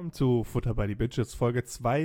willkommen zu Futter by the Bitches, Folge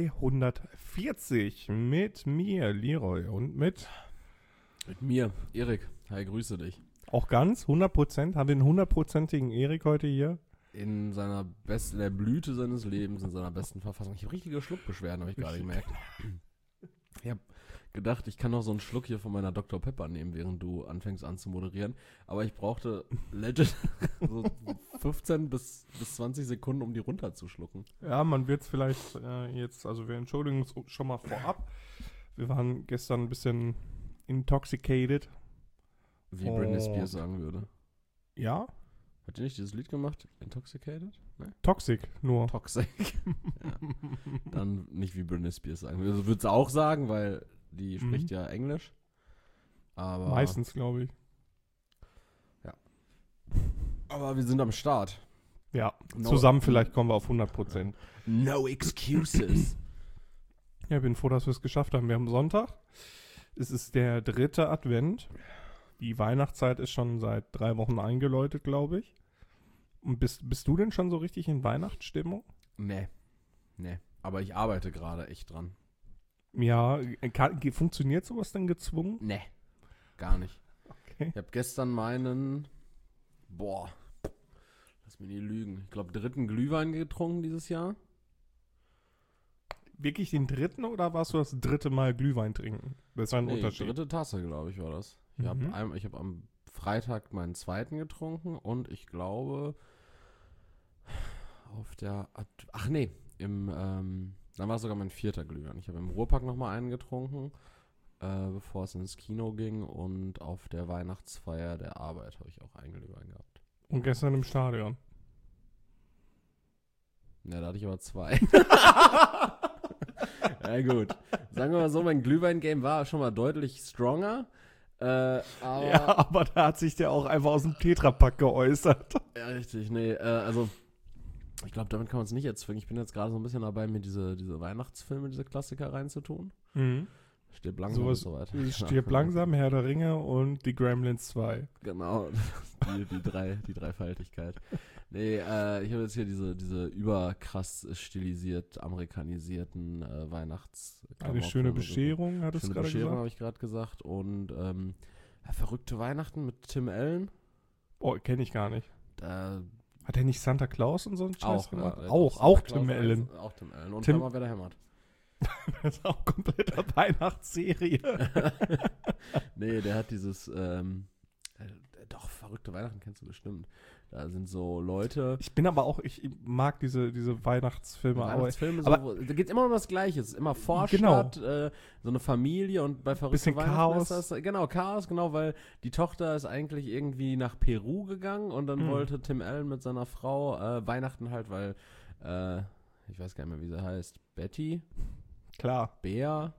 240 mit mir, Leroy, und mit mir, Erik. Hi, grüße dich. auch ganz 100%, haben wir einen 100%igen Erik heute hier. In der Blüte seines Lebens, in seiner besten Verfassung. Ich habe richtige Schluckbeschwerden, habe ich gerade gemerkt. Ich habe gedacht, ich kann noch so einen Schluck hier von meiner Dr. Pepper nehmen, während du anfängst an zu moderieren. Aber ich brauchte legit so 15 bis 20 Sekunden, um die runterzuschlucken. Ja, man wird es vielleicht jetzt, also wir entschuldigen uns schon mal vorab. Wir waren gestern ein bisschen intoxicated. Wie Britney Spears sagen würde. Ja? Hat die nicht dieses Lied gemacht? Intoxicated? Ne? Toxic nur. Toxic. Ja. Dann nicht wie Britney Spears sagen würde. Also würde sie auch sagen, weil die spricht ja Englisch. Aber Meistens, glaube ich. Ja. Aber wir sind am Start. Ja, zusammen vielleicht kommen wir auf 100%. No excuses. Ja, ich bin froh, dass wir es geschafft haben. Wir haben Sonntag. Es ist der 3. Advent. Die Weihnachtszeit ist schon seit 3 Wochen eingeläutet, glaube ich. Und bist du denn schon so richtig in Weihnachtsstimmung? Nee. Aber ich arbeite gerade echt dran. Ja, funktioniert sowas denn gezwungen? Nee. Gar nicht. Okay. Ich habe gestern lass mich nicht lügen. Ich glaube, 3. Glühwein getrunken dieses Jahr. Wirklich den 3. oder warst du das 3. Mal Glühwein trinken? Das ist ein Unterschied. 3. Tasse, glaube ich, war das. Ich habe am Freitag meinen 2. getrunken und ich glaube dann war es sogar mein 4. Glühwein. Ich habe im Ruhrpark nochmal einen getrunken, bevor es ins Kino ging, und auf der Weihnachtsfeier der Arbeit habe ich auch einen Glühwein gehabt. Und gestern im Stadion. Ja, da hatte ich aber 2. Ja gut, sagen wir mal so, mein Glühwein-Game war schon mal deutlich stronger. Aber da hat sich der auch einfach aus dem Tetrapack geäußert. Ja, richtig, nee, also ich glaube, damit kann man es nicht erzwingen. Ich bin jetzt gerade so ein bisschen dabei, mir diese Weihnachtsfilme, diese Klassiker reinzutun. Stirb langsam und so weiter. Stirb langsam, Herr der Ringe und die Gremlins 2. Genau, die Dreifaltigkeit. Nee, ich habe jetzt hier diese überkrass stilisiert, amerikanisierten Weihnachtsklamotten. Eine schöne Bescherung, hattest du gerade gesagt? Bescherung habe ich gerade gesagt. Und verrückte Weihnachten mit Tim Allen. Oh, kenne ich gar nicht. Hat er nicht Santa Claus und so einen Scheiß Auch, gemacht? ja, auch Tim Allen. Auch Tim Allen. Und Tim- Hammer, wer da hämmert. Das ist auch komplette Weihnachtsserie. Nee, der hat dieses, doch, verrückte Weihnachten kennst du bestimmt. Da sind so Leute. Ich mag diese Weihnachtsfilme. Weihnachtsfilme, aber da geht immer um das Gleiche. Es ist immer Vorstadt, so eine Familie, und bei verrückten bisschen Weihnachten Chaos. ist das, genau, Chaos, genau, weil die Tochter ist eigentlich irgendwie nach Peru gegangen und dann wollte Tim Allen mit seiner Frau Weihnachten halt, weil, ich weiß gar nicht mehr, wie sie heißt, Betty? Klar. Beatrice?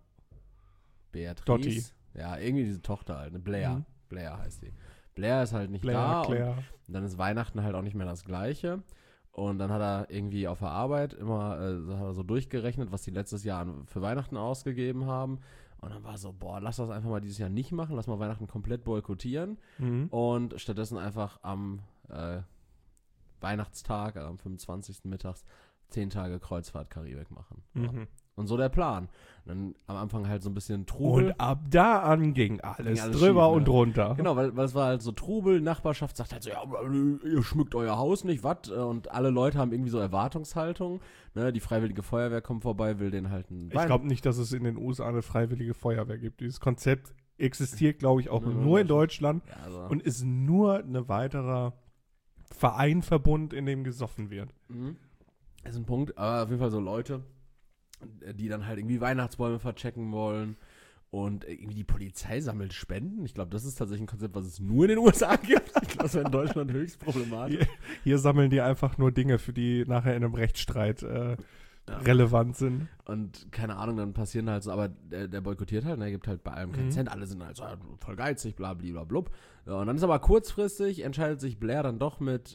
Dottie. Ja, irgendwie diese Tochter halt, eine Blair. Blair heißt die. Blair ist halt nicht Claire. Und dann ist Weihnachten halt auch nicht mehr das Gleiche. Und dann hat er irgendwie auf der Arbeit immer hat er so durchgerechnet, was die letztes Jahr für Weihnachten ausgegeben haben. Und dann war so, lass das einfach mal dieses Jahr nicht machen, lass mal Weihnachten komplett boykottieren. Und stattdessen einfach am Weihnachtstag, am 25. mittags, 10 Tage Kreuzfahrt Karibik machen. Ja. Und so der Plan. Und dann am Anfang halt so ein bisschen Trubel. Und ab da an ging alles drüber schief, und ne? runter. Genau, weil es war halt so Trubel, Nachbarschaft sagt halt so, ja, ihr schmückt euer Haus nicht, was? Und alle Leute haben irgendwie so Erwartungshaltung. Ne? Die Freiwillige Feuerwehr kommt vorbei, will den halt einen Ich glaube nicht, dass es in den USA eine freiwillige Feuerwehr gibt. Dieses Konzept existiert, glaube ich, auch nur in Deutschland und ist nur ein weiterer Verbund, in dem gesoffen wird. Das ist ein Punkt, aber auf jeden Fall so Leute, die dann halt irgendwie Weihnachtsbäume verchecken wollen, und irgendwie die Polizei sammelt Spenden. Ich glaube, das ist tatsächlich ein Konzept, was es nur in den USA gibt. Ich glaube, das wäre in Deutschland höchst problematisch. Hier sammeln die einfach nur Dinge, für die nachher in einem Rechtsstreit relevant sind. Und keine Ahnung, dann passieren halt so, aber der boykottiert halt, und er gibt halt bei allem keinen Cent. Alle sind halt so voll geizig, bla bla blub. Ja, und dann ist aber kurzfristig, entscheidet sich Blair dann doch mit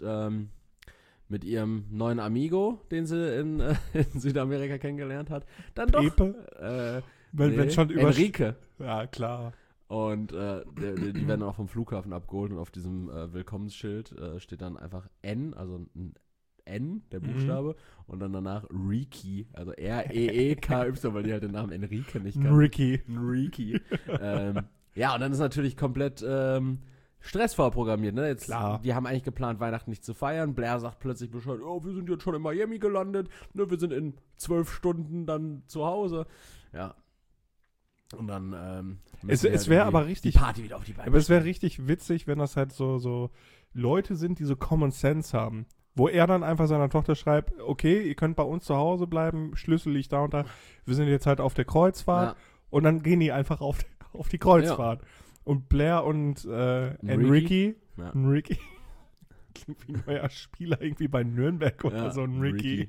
ihrem neuen Amigo, den sie in Südamerika kennengelernt hat, dann doch. Pepe? Wenn schon Enrique. Ja, klar. Und die werden dann auch vom Flughafen abgeholt, und auf diesem Willkommensschild steht dann einfach N, also ein N, der Buchstabe, und dann danach Reeky, also R-E-E-K-Y, weil die halt den Namen Enrique nicht kannten. Enrique. Ja, und dann ist natürlich komplett Stress vorprogrammiert, ne? Jetzt, Klar. Die haben eigentlich geplant, Weihnachten nicht zu feiern. Blair sagt plötzlich Bescheid, wir sind jetzt schon in Miami gelandet, ne? Wir sind in 12 Stunden dann zu Hause. Ja. Und dann es wäre aber richtig, die Party wieder auf die Beine. Aber es wäre richtig witzig, wenn das halt so Leute sind, die so Common Sense haben. Wo er dann einfach seiner Tochter schreibt, okay, ihr könnt bei uns zu Hause bleiben, Schlüssel liegt da und da. Wir sind jetzt halt auf der Kreuzfahrt. Ja. Und dann gehen die einfach auf die Kreuzfahrt. Ja. Und Blair und Enrique. Enrique. Klingt wie ein neuer Spieler irgendwie bei Nürnberg oder so, Enrique.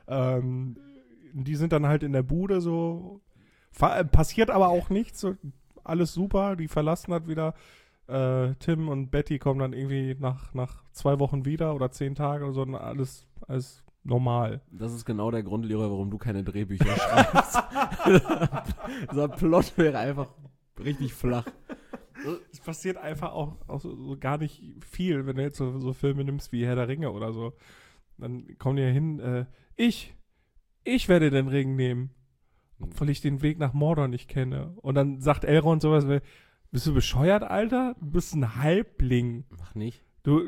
Die sind dann halt in der Bude so. Passiert aber auch nichts. So, alles super. Die verlassen halt wieder. Tim und Betty kommen dann irgendwie nach 2 Wochen wieder oder 10 Tage oder so. Und alles normal. Das ist genau der Grund, Leroy, warum du keine Drehbücher schreibst. Dieser Plot wäre einfach richtig flach. Es passiert einfach auch so gar nicht viel, wenn du jetzt so Filme nimmst wie Herr der Ringe oder so. Dann kommen die ja hin, ich werde den Ring nehmen, obwohl ich den Weg nach Mordor nicht kenne. Und dann sagt Elrond sowas, bist du bescheuert, Alter? Du bist ein Halbling. Mach nicht.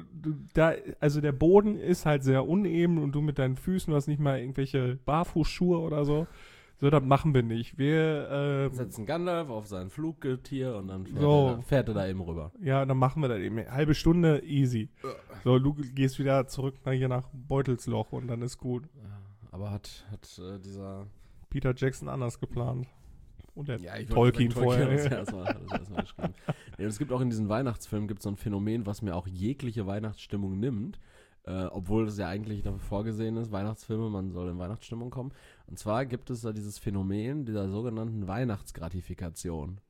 Also der Boden ist halt sehr uneben und du mit deinen Füßen, du hast nicht mal irgendwelche Barfußschuhe oder so. So, das machen wir nicht. Wir setzen Gandalf auf sein Flugtier und dann fährt er da eben rüber. Ja, dann machen wir das eben. Halbe Stunde, easy. So, du gehst wieder zurück nach Beutelsloch und dann ist gut. Aber hat dieser Peter Jackson anders geplant. Und der Tolkien vorher. Das erstmal geschrieben. Ja, es gibt auch in diesen Weihnachtsfilmen so ein Phänomen, was mir auch jegliche Weihnachtsstimmung nimmt. Obwohl es ja eigentlich dafür vorgesehen ist, Weihnachtsfilme, man soll in Weihnachtsstimmung kommen. Und zwar gibt es da dieses Phänomen dieser sogenannten Weihnachtsgratifikation.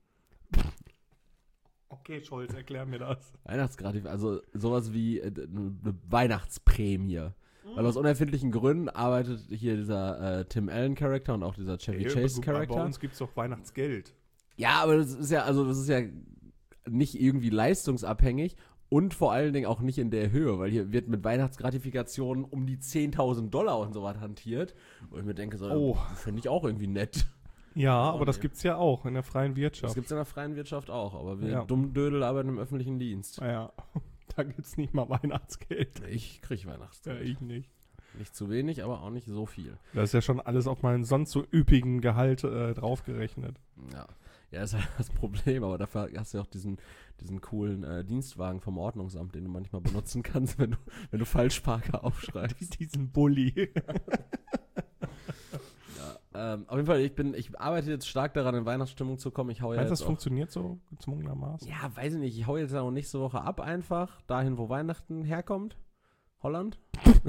Okay, Scholz, erklär mir das. Weihnachtsgratifikation, also sowas wie eine Weihnachtsprämie. Weil aus unerfindlichen Gründen arbeitet hier dieser Tim Allen-Charakter und auch dieser Chevy Chase-Charakter. Bei uns gibt es doch Weihnachtsgeld. Ja, aber das ist ja nicht irgendwie leistungsabhängig. Und vor allen Dingen auch nicht in der Höhe, weil hier wird mit Weihnachtsgratifikationen um die $10.000 und so was hantiert. Wo ich mir denke, finde ich auch irgendwie nett. Ja, aber das gibt's ja auch in der freien Wirtschaft. Das gibt's in der freien Wirtschaft auch, aber wir Dummdödel arbeiten im öffentlichen Dienst. Ja, da gibt's nicht mal Weihnachtsgeld. Ich krieg Weihnachtsgeld. Ja, ich nicht. Nicht zu wenig, aber auch nicht so viel. Das ist ja schon alles auf meinen sonst so üppigen Gehalt draufgerechnet. Ja, ist halt das Problem, aber dafür hast du ja auch diesen coolen Dienstwagen vom Ordnungsamt, den du manchmal benutzen kannst, wenn du Falschparker aufschreibst. Diesen Bulli. Auf jeden Fall, ich arbeite jetzt stark daran, in Weihnachtsstimmung zu kommen. Meinst du, das funktioniert so gezwungenermaßen? Ja, weiß ich nicht. Ich hau jetzt ja noch nächste Woche ab einfach, dahin, wo Weihnachten herkommt. Holland.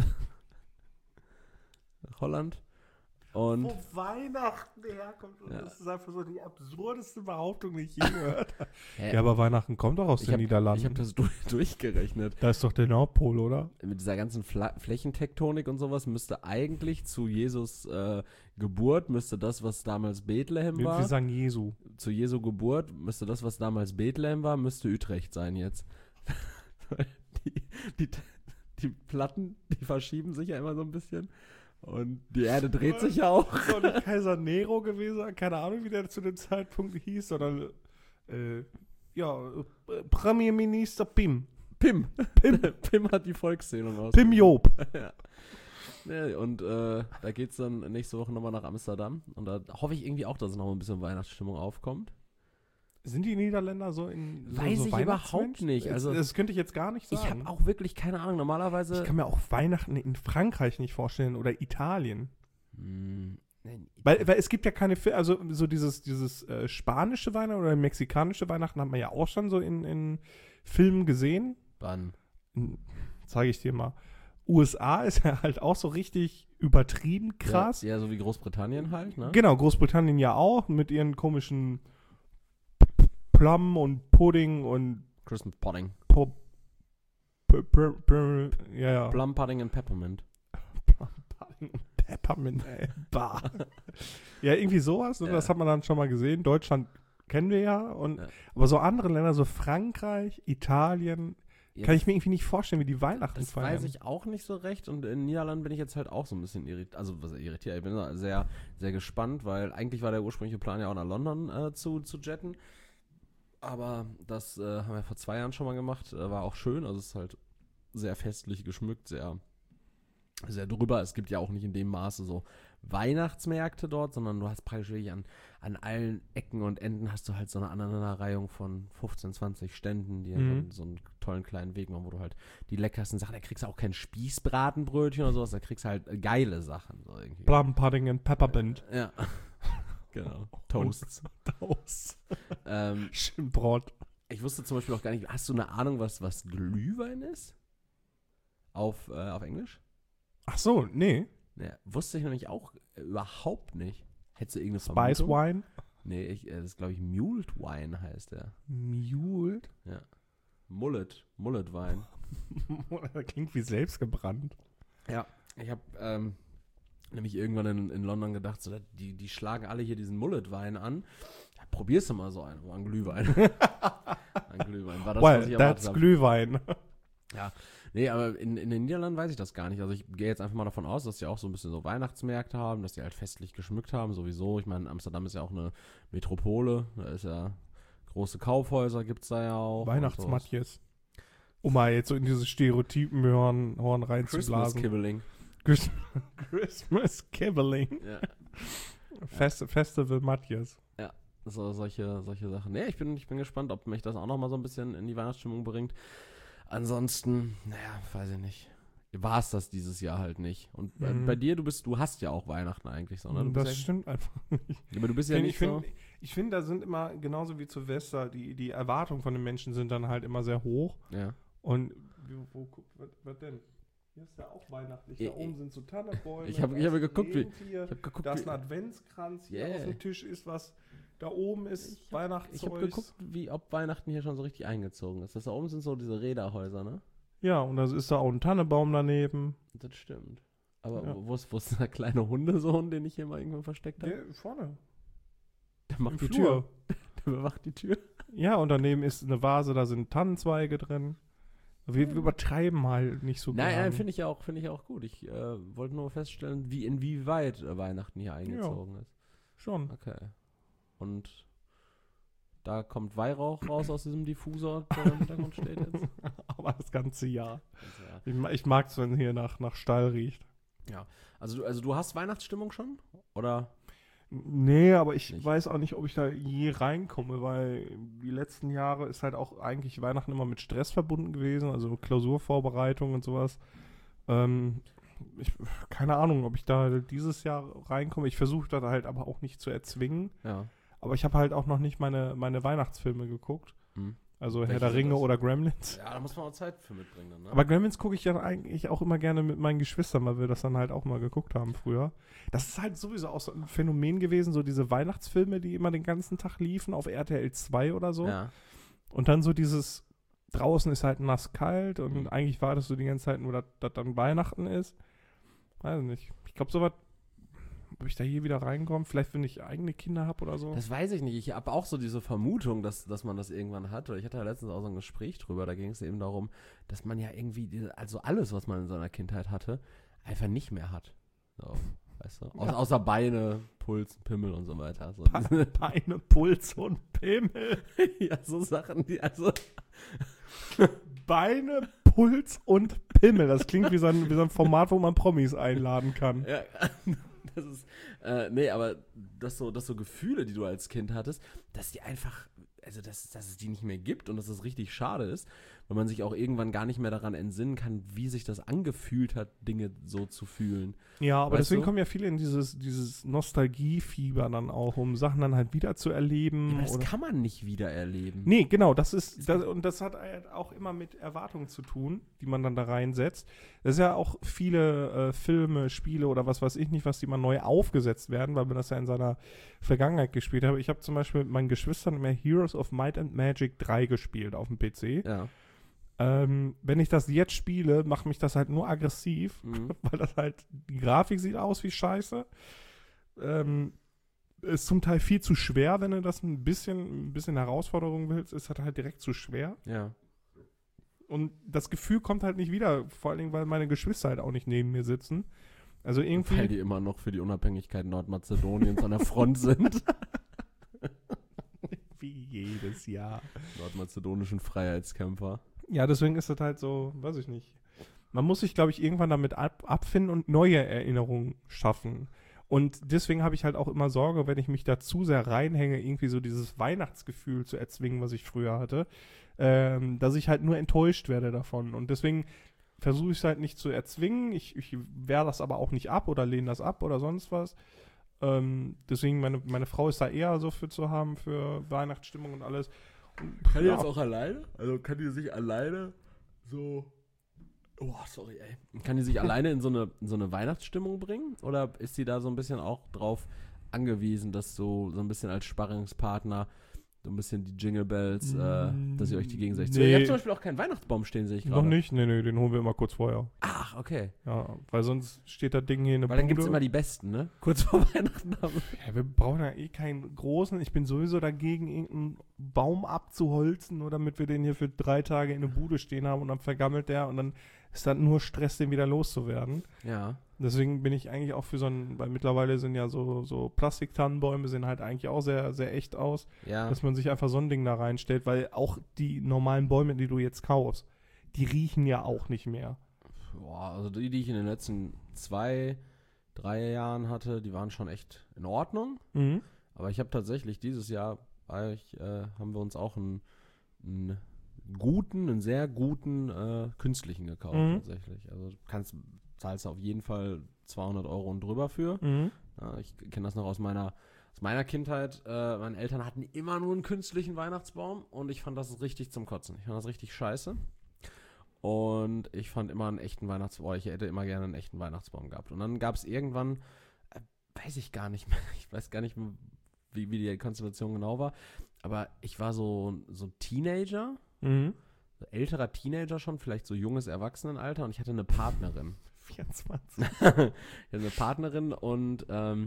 Holland. Und wo Weihnachten herkommt. Das ist einfach so die absurdeste Behauptung, die ich je gehört habe. Ja, aber Weihnachten kommt doch aus den Niederlanden. Ich habe das durchgerechnet. Da ist doch der Nordpol, oder? Mit dieser ganzen Flächentektonik und sowas müsste eigentlich zu Jesus Geburt, müsste das, was damals Bethlehem war. Wir sagen Jesu. Zu Jesu Geburt müsste das, was damals Bethlehem war, müsste Utrecht sein jetzt. die Platten, die verschieben sich ja immer so ein bisschen. Und die Erde dreht sich ja auch. So nicht Kaiser Nero gewesen, keine Ahnung, wie der zu dem Zeitpunkt hieß, sondern Premierminister Pim. Pim hat die Volkszählung aus. Pim Job. Ja, und da geht's dann nächste Woche nochmal nach Amsterdam. Und da hoffe ich irgendwie auch, dass es noch ein bisschen Weihnachtsstimmung aufkommt. Sind die Niederländer so in Weiß ich überhaupt nicht. Also, das könnte ich jetzt gar nicht sagen. Ich habe auch wirklich keine Ahnung. Normalerweise. Ich kann mir auch Weihnachten in Frankreich nicht vorstellen oder Italien. Weil es gibt ja keine, also so dieses spanische Weihnachten oder mexikanische Weihnachten hat man ja auch schon so in Filmen gesehen. Wann? Zeige ich dir mal. USA ist ja halt auch so richtig übertrieben krass. Ja, so wie Großbritannien halt, ne? Genau, Großbritannien ja auch mit ihren komischen Plum und Pudding und Christmas Pudding. Ja. Plum Pudding und Peppermint. Plum Pudding und Peppermint, ey. Bah. Ja, irgendwie sowas. Das hat man dann schon mal gesehen. Deutschland kennen wir ja. Aber so andere Länder, so Frankreich, Italien, Kann ich mir irgendwie nicht vorstellen, wie die Weihnachten Das feiern. weiß ich auch nicht so recht. Und in den Niederlanden bin ich jetzt halt auch so ein bisschen irritiert. Also, was irritiert? Ich bin da sehr, sehr gespannt, weil eigentlich war der ursprüngliche Plan ja auch nach London zu jetten. Aber das haben wir vor 2 Jahren schon mal gemacht. War auch schön. Also, es ist halt sehr festlich geschmückt, sehr, sehr drüber. Es gibt ja auch nicht in dem Maße so Weihnachtsmärkte dort, sondern du hast praktisch wirklich an allen Ecken und Enden hast du halt so eine Aneinanderreihung von 15, 20 Ständen, die dann so einen tollen kleinen Weg machen, wo du halt die leckersten Sachen, da kriegst du auch kein Spießbratenbrötchen oder sowas, da kriegst du halt geile Sachen. So irgendwie. Plum Pudding and Peppermint. Ja, genau. Toasts. Toast. ähm, Schimbrot. ich wusste zum Beispiel auch gar nicht, hast du eine Ahnung, was Glühwein ist? Auf Englisch? Ach so, nee. Ja, wusste ich nämlich auch überhaupt nicht. Hättest du irgendeine Spice Vermutung? Wine. Nee, das ist, glaube ich, Mulled Wine heißt der. Mule. Ja. Mullet Wein. Das klingt wie selbstgebrannt. Ja. Ich habe nämlich irgendwann in London gedacht, so, die schlagen alle hier diesen Mullet Wein an. Ja, probierst du mal so einen, an Glühwein. An Glühwein. War das, was ich erwartet that's habe. Glühwein. Ja, nee, aber in den Niederlanden weiß ich das gar nicht. Also ich gehe jetzt einfach mal davon aus, dass die auch so ein bisschen so Weihnachtsmärkte haben, dass die halt festlich geschmückt haben, sowieso. Ich meine, Amsterdam ist ja auch eine Metropole, da ist ja große Kaufhäuser, gibt's da ja auch. Weihnachtsmatjes. Um mal jetzt so in diese Stereotypen Horn Christmas reinzublasen. Kibbeling. Christmas Kibbeling. Ja, Festival Matjes. so solche Sachen. Nee, ich bin gespannt, ob mich das auch nochmal so ein bisschen in die Weihnachtsstimmung bringt. Ansonsten, naja, weiß ich nicht. War es das dieses Jahr halt nicht. Und bei dir, du hast ja auch Weihnachten eigentlich so, ne? Du bist Das ja, stimmt einfach nicht. aber du bist ja nicht so. Ich finde, da sind immer, genauso wie zu Silvester, die Erwartungen von den Menschen sind dann halt immer sehr hoch. Ja. Und was denn? Hier ist ja auch weihnachtlich. Da oben sind so Tannenbäume. Ich habe da ist ein geguckt, Rentier, da ist wie, ein Adventskranz. Hier Yeah. auf dem Tisch ist was. Da oben ist Weihnachtszeug. ich habe geguckt, ob Weihnachten hier schon so richtig eingezogen ist. Das da oben sind so diese Räderhäuser, ne? Ja, und da ist da auch ein Tannenbaum daneben. Das stimmt. Aber Ja. wo ist der kleine Hundesohn, den ich hier mal irgendwo versteckt habe? Der vorne. Der macht Im die Flur. Tür. Der bewacht die Tür. Ja, und daneben ist eine Vase, da sind Tannenzweige drin. Wir übertreiben halt nicht so Nein, gern. finde ich auch gut. Ich wollte nur feststellen, inwieweit Weihnachten hier eingezogen ist. Schon. Okay. Und da kommt Weihrauch raus aus diesem Diffusor, der im Hintergrund steht jetzt. Aber das ganze Jahr. Also, ja. Ich mag es, wenn hier nach Stall riecht. Also du hast Weihnachtsstimmung schon? Oder? Nee, aber ich Nicht. weiß auch nicht, ob ich da je reinkomme, weil die letzten Jahre ist halt auch eigentlich Weihnachten immer mit Stress verbunden gewesen, also Klausurvorbereitung und sowas. Keine Ahnung, ob ich da dieses Jahr reinkomme. Ich versuche das halt aber auch nicht zu erzwingen. Ja. Aber ich habe halt auch noch nicht meine Weihnachtsfilme geguckt. Hm. Also Welche Herr der sind Ringe das? oder Gremlins. Ja, da muss man auch Zeit für mitbringen dann, ne? Aber Gremlins gucke ich ja eigentlich auch immer gerne mit meinen Geschwistern, weil wir das dann halt auch mal geguckt haben früher. Das ist halt sowieso auch so ein Phänomen gewesen, so diese Weihnachtsfilme, die immer den ganzen Tag liefen auf RTL 2 oder so. Ja. Und dann so dieses, draußen ist halt nass kalt und eigentlich wartest du die ganze Zeit nur, dass dann Weihnachten ist. Weiß nicht. Ich glaube, sowas, ob ich da hier wieder reinkomme, vielleicht wenn ich eigene Kinder habe oder so. Das weiß ich nicht. Ich habe auch so diese Vermutung, dass man das irgendwann hat. Ich hatte ja letztens auch so ein Gespräch drüber. Da ging es eben darum, dass man ja irgendwie, also alles, was man in seiner Kindheit hatte, einfach nicht mehr hat. So, weißt du? Außer Beine, Puls, Pimmel und so weiter. So, Beine, Puls und Pimmel. ja, so Sachen, die also. Beine, Puls und Pimmel. Das klingt wie so ein Format, wo man Promis einladen kann. Ja, das ist, nee, aber dass so Gefühle, die du als Kind hattest, dass die einfach, also dass es die nicht mehr gibt und dass es richtig schade ist, weil man sich auch irgendwann gar nicht mehr daran entsinnen kann, wie sich das angefühlt hat, Dinge so zu fühlen. Ja, aber Weißt deswegen du? kommen ja viele in dieses Nostalgiefieber dann auch, um Sachen dann halt wieder zu erleben. Ja, aber das oder kann man nicht wieder erleben. Nee, genau, das hat halt auch immer mit Erwartungen zu tun, die man dann da reinsetzt. Das ist ja auch viele Filme, Spiele oder was weiß ich nicht, was die mal neu aufgesetzt werden, weil man das ja in seiner Vergangenheit gespielt hat. Ich habe zum Beispiel mit meinen Geschwistern immer Heroes of Might and Magic 3 gespielt auf dem PC. Ja. Wenn ich das jetzt spiele, macht mich das halt nur aggressiv, weil das halt, die Grafik sieht aus wie Scheiße. Ist zum Teil viel zu schwer, wenn du das ein bisschen Herausforderung willst, ist das halt direkt zu schwer. Ja. Und das Gefühl kommt halt nicht wieder, vor allen Dingen, weil meine Geschwister halt auch nicht neben mir sitzen. Also Weil irgendwie, die immer noch für die Unabhängigkeit Nordmazedoniens an der Front sind. wie jedes Jahr. Nordmazedonischen Freiheitskämpfer. Ja, deswegen ist das halt so, weiß ich nicht. Man muss sich, glaube ich, irgendwann damit abfinden und neue Erinnerungen schaffen. Und deswegen habe ich halt auch immer Sorge, wenn ich mich da zu sehr reinhänge, irgendwie so dieses Weihnachtsgefühl zu erzwingen, was ich früher hatte, dass ich halt nur enttäuscht werde davon. Und deswegen versuche ich es halt nicht zu erzwingen. Ich wehre das aber auch nicht ab oder lehne das ab oder sonst was. Deswegen, meine Frau ist da eher so für zu haben, für Weihnachtsstimmung und alles. Und, Kann die jetzt auch alleine? Also kann die sich alleine so... Oh, sorry, ey. Kann die sich alleine in so eine Weihnachtsstimmung bringen? Oder ist sie da so ein bisschen auch drauf angewiesen, dass so ein bisschen als Sparringspartner so ein bisschen die Jingle Bells, dass ihr euch die gegenseitig... Nee. Ihr habt zum Beispiel auch keinen Weihnachtsbaum stehen, sehe ich gerade. noch nicht? Nee, den holen wir immer kurz vorher. Ach, okay. Ja, weil sonst steht das Ding hier in der Weil dann gibt es Bude. immer die Besten, ne? Kurz vor Weihnachten. Ja, wir brauchen ja eh keinen großen. Ich bin sowieso dagegen, irgendeinen Baum abzuholzen, nur damit wir den hier für 3 Tage in der Bude stehen haben und dann vergammelt der und dann ist dann nur Stress, den wieder loszuwerden. Ja. Deswegen bin ich eigentlich auch für so einen, weil mittlerweile sind ja so Plastiktannenbäume sehen halt eigentlich auch sehr, sehr echt aus, Ja. dass man sich einfach so ein Ding da reinstellt, weil auch die normalen Bäume, die du jetzt kaufst, die riechen ja auch nicht mehr. Boah, also die ich in den letzten 2, 3 Jahren hatte, die waren schon echt in Ordnung. Mhm. Aber ich habe tatsächlich dieses Jahr, haben wir uns auch einen sehr guten künstlichen gekauft tatsächlich. Also zahlst du auf jeden Fall 200 € und drüber für. Mhm. Ja, ich kenne das noch aus meiner Kindheit. Meine Eltern hatten immer nur einen künstlichen Weihnachtsbaum und ich fand das richtig zum Kotzen. Ich fand das richtig scheiße. Und ich fand immer einen echten Weihnachtsbaum, ich hätte immer gerne einen echten Weihnachtsbaum gehabt. Und dann gab es irgendwann, weiß ich gar nicht mehr, ich weiß gar nicht mehr, wie die Konstellation genau war, aber ich war so Teenager, Mhm. so älterer Teenager schon, vielleicht so junges Erwachsenenalter und ich hatte eine Partnerin. 24. Ich hatte eine Partnerin und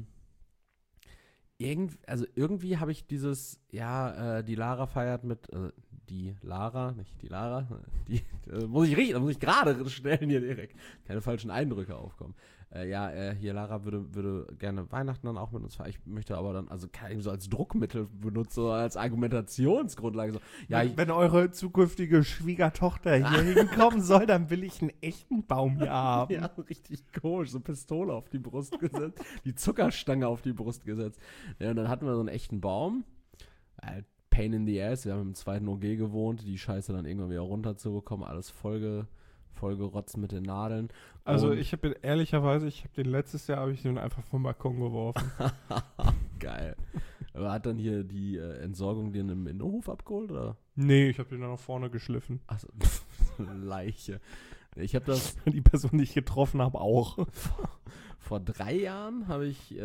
irgendwie habe ich dieses, die Lara feiert mit, die Lara, nicht die Lara, muss ich gerade stellen hier direkt, keine falschen Eindrücke aufkommen. Hier Lara würde gerne Weihnachten dann auch mit uns feiern. Ich möchte aber dann, also kann ich so als Druckmittel benutzen, so als Argumentationsgrundlage. So, Wenn eure zukünftige Schwiegertochter hier hinkommen soll, dann will ich einen echten Baum hier haben. Ja, richtig komisch, so Pistole auf die Brust gesetzt, die Zuckerstange auf die Brust gesetzt. Ja, und dann hatten wir so einen echten Baum. Pain in the ass, wir haben im 2. OG gewohnt, die Scheiße dann irgendwann wieder runterzubekommen, alles vollgerotzt mit den Nadeln. Also Und ich habe ehrlicherweise, letztes Jahr habe ich den einfach vom Balkon geworfen. geil. Aber hat dann hier die Entsorgung dir in einem Innenhof abgeholt, oder? Nee, ich habe den dann nach vorne geschliffen. Achso, Leiche. Ich habe das Die Person, die ich getroffen habe, auch. vor 3 Jahren habe ich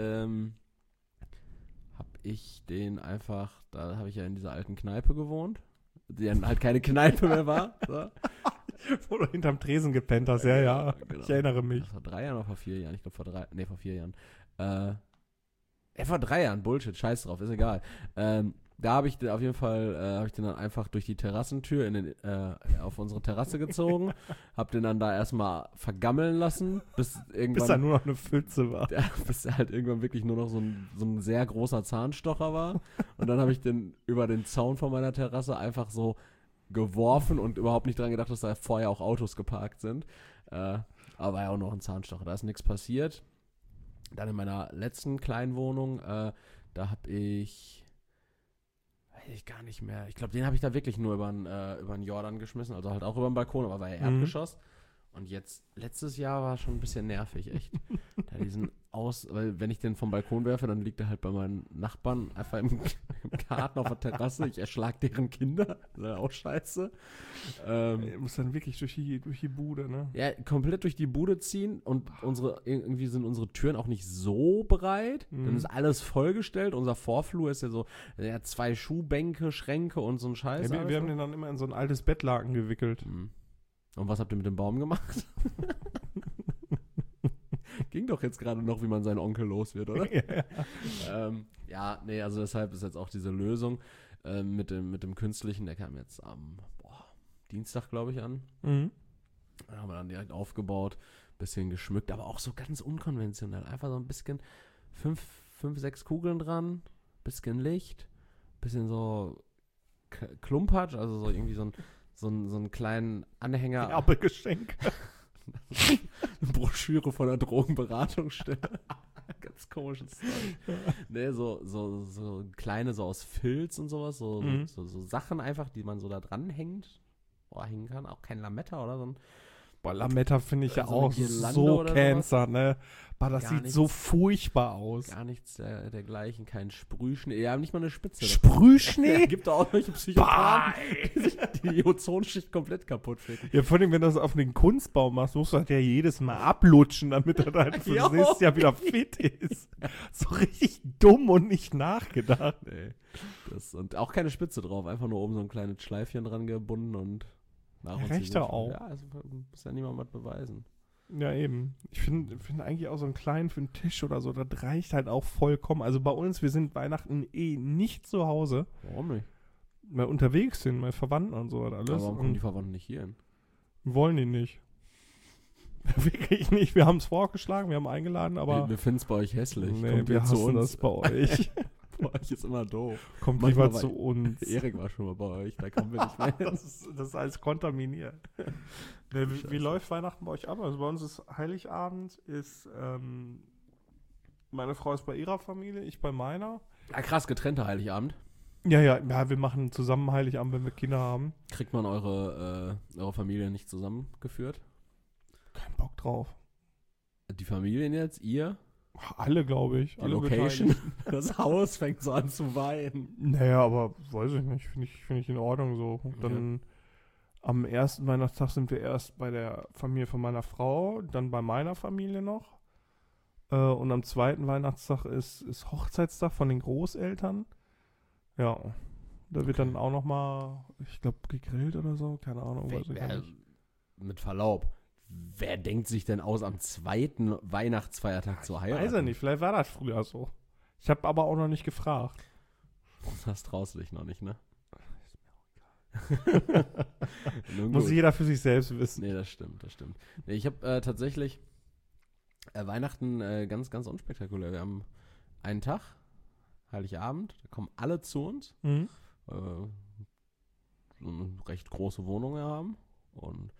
den einfach, da habe ich ja in dieser alten Kneipe gewohnt, die dann halt keine Kneipe mehr war. So. Wo du hinterm Tresen gepennt hast, ja. Genau. Ich erinnere mich. Vor 3 Jahren oder vor 4 Jahren? Ich glaube vor 4 Jahren. Vor 3 Jahren, Bullshit, scheiß drauf, ist egal. Da habe ich den auf jeden Fall, dann einfach durch die Terrassentür auf unsere Terrasse gezogen, habe den dann da erstmal vergammeln lassen, bis irgendwann... Bis da nur noch eine Pfütze war. Bis er halt irgendwann wirklich nur noch so ein sehr großer Zahnstocher war. Und dann habe ich den über den Zaun von meiner Terrasse einfach so geworfen und überhaupt nicht dran gedacht, dass da vorher auch Autos geparkt sind. Aber war ja auch noch ein Zahnstocher, da ist nichts passiert. Dann in meiner letzten kleinen Wohnung, da habe ich... Weiß ich gar nicht mehr. Ich glaube, den habe ich da wirklich nur über den Jordan geschmissen, also halt auch über den Balkon, aber war ja Erdgeschoss. Und jetzt, letztes Jahr war schon ein bisschen nervig, echt. Weil wenn ich den vom Balkon werfe, dann liegt er halt bei meinen Nachbarn einfach im Garten auf der Terrasse. Ich erschlag deren Kinder. Das ist ja auch scheiße. Du musst dann wirklich durch die Bude, ne? Ja, komplett durch die Bude ziehen und irgendwie sind unsere Türen auch nicht so breit. Dann ist alles vollgestellt. Unser Vorflur ist ja so, 2 Schuhbänke, Schränke und so ein Scheiß. Ja, wir haben den dann immer in so ein altes Bettlaken gewickelt. Und was habt ihr mit dem Baum gemacht? Ging doch jetzt gerade noch, wie man seinen Onkel los wird, oder? Also deshalb ist jetzt auch diese Lösung mit dem Künstlichen, der kam jetzt am Dienstag, glaube ich, an. Mhm. Da haben wir dann direkt aufgebaut, bisschen geschmückt, aber auch so ganz unkonventionell. Einfach so ein bisschen 5, 6 Kugeln dran, bisschen Licht, bisschen so Klumpatsch, also so irgendwie so einen kleinen Anhänger. Werbegeschenk. Eine Broschüre von der Drogenberatungsstelle. Ganz komisches Zeug. Nee, so kleine, so aus Filz und sowas, so Sachen einfach, die man so da dran hängen kann. Auch kein Lametta oder so ein. Boah, Lametta finde ich ja So auch eine Girlande so oder Cancer, ne? Boah, das Gar sieht nichts. so furchtbar aus. Gar nichts dergleichen, kein Sprühschnee. Ja, nicht mal eine Spitze. Sprühschnee? Gibt da auch solche Psychopathen, die sich die Ozonschicht komplett kaputt ficken. Ja, vor allem, wenn du das auf den Kunstbaum machst, musst du das ja jedes Mal ablutschen, damit er dann für das nächste Jahr wieder fit ist. So richtig dumm und nicht nachgedacht. Nee. Und auch keine Spitze drauf, einfach nur oben so ein kleines Schleifchen dran gebunden und nach uns. Reicht doch auch. Ja, also muss ja niemand was beweisen. Ja, eben. Ich finde eigentlich auch so einen kleinen für einen Tisch oder so, das reicht halt auch vollkommen. Also bei uns, wir sind Weihnachten nicht zu Hause, Warum nicht? weil wir unterwegs sind, bei Verwandten und so und alles. Aber warum kommen Und die Verwandten nicht hier hin? wollen die nicht. Wirklich nicht. Wir haben es vorgeschlagen, wir haben eingeladen, aber wir finden es bei euch hässlich. nee, Kommt wir ihr zu hassen uns? das bei euch. Bei euch ist immer doof. Kommt Manchmal lieber war- zu uns. Erik war schon mal bei euch, da kommen wir nicht mehr hin. Das ist alles kontaminiert. Ne, wie läuft Weihnachten bei euch ab? Also bei uns ist Heiligabend, meine Frau ist bei ihrer Familie, ich bei meiner. Ja, krass, getrennter Heiligabend. Ja, wir machen zusammen Heiligabend, wenn wir Kinder haben. Kriegt man eure Familie nicht zusammengeführt? Kein Bock drauf. Die Familien jetzt, ihr? Alle, glaube ich. Die Alle Location? Beteiligten. Das Haus fängt so an zu weinen. Naja, aber weiß ich nicht. Finde ich in Ordnung so. Dann am ersten Weihnachtstag sind wir erst bei der Familie von meiner Frau, dann bei meiner Familie noch. Und am zweiten Weihnachtstag ist Hochzeitstag von den Großeltern. Ja, da wird dann auch nochmal, ich glaube, gegrillt oder so. Keine Ahnung, weiß ich gar nicht. Mit Verlaub, wer denkt sich denn aus, am zweiten Weihnachtsfeiertag zu heiraten? Weiß ich nicht, vielleicht war das früher so. Ich habe aber auch noch nicht gefragt. Das traust du dich noch nicht, ne? Muss jeder für sich selbst wissen. Nee, das stimmt. Nee, ich habe tatsächlich Weihnachten ganz, ganz unspektakulär. Wir haben einen Tag, Heiligabend, da kommen alle zu uns. Mhm. So eine recht große Wohnung wir haben. Und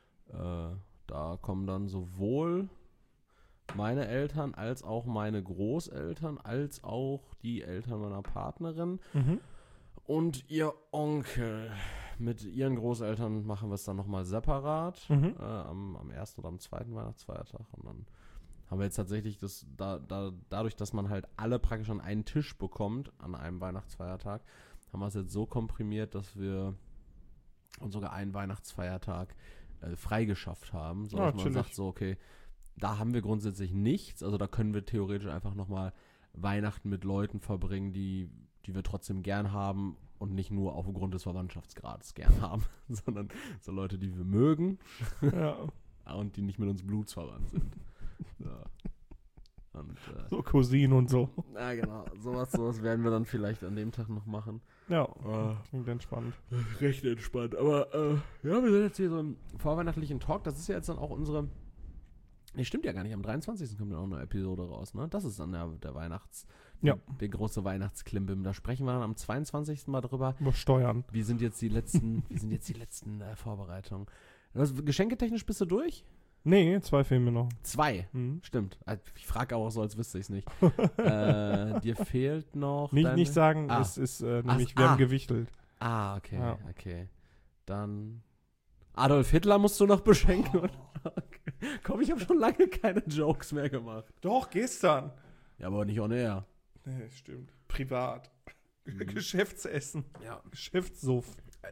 da kommen dann sowohl meine Eltern als auch meine Großeltern, als auch die Eltern meiner Partnerin Mhm. und ihr Onkel. Mit ihren Großeltern machen wir es dann nochmal separat, Mhm. am ersten oder am zweiten Weihnachtsfeiertag. Und dann haben wir jetzt tatsächlich dadurch, dass man halt alle praktisch an einen Tisch bekommt an einem Weihnachtsfeiertag, haben wir es jetzt so komprimiert, dass wir uns sogar einen Weihnachtsfeiertag freigeschafft haben. So, Ah, dass man chillig. sagt so, okay, da haben wir grundsätzlich nichts. Also da können wir theoretisch einfach nochmal Weihnachten mit Leuten verbringen, die wir trotzdem gern haben und nicht nur aufgrund des Verwandtschaftsgrades gern haben, sondern so Leute, die wir mögen Ja, und die nicht mit uns blutsverwandt sind. So. Und, so Cousinen und so. na genau, sowas werden wir dann vielleicht an dem Tag noch machen. Ja, klingt entspannt. Recht entspannt, aber ja, wir sind jetzt hier so im vorweihnachtlichen Talk, das ist ja jetzt dann auch unsere, nee, stimmt ja gar nicht, am 23. kommt ja auch eine Episode raus, ne? Das ist dann der der große Weihnachtsklimbim, da sprechen wir dann am 22. mal drüber. Über Steuern. Wie sind jetzt die letzten Vorbereitungen? Geschenketechnisch bist du durch? Nee, 2 fehlen mir noch. 2. Mhm. Stimmt. Ich frage auch so, als wüsste ich es nicht. Dir fehlt noch. Nicht sagen, Ah. es ist nämlich, wir haben gewichtelt. Okay, Ja. okay. Dann. Adolf Hitler musst du noch beschenken. Okay. Komm, ich habe schon lange keine Jokes mehr gemacht. Doch, gestern. Ja, aber nicht on air. Nee, stimmt. Privat. Geschäftsessen. Ja. Geschäftssuff.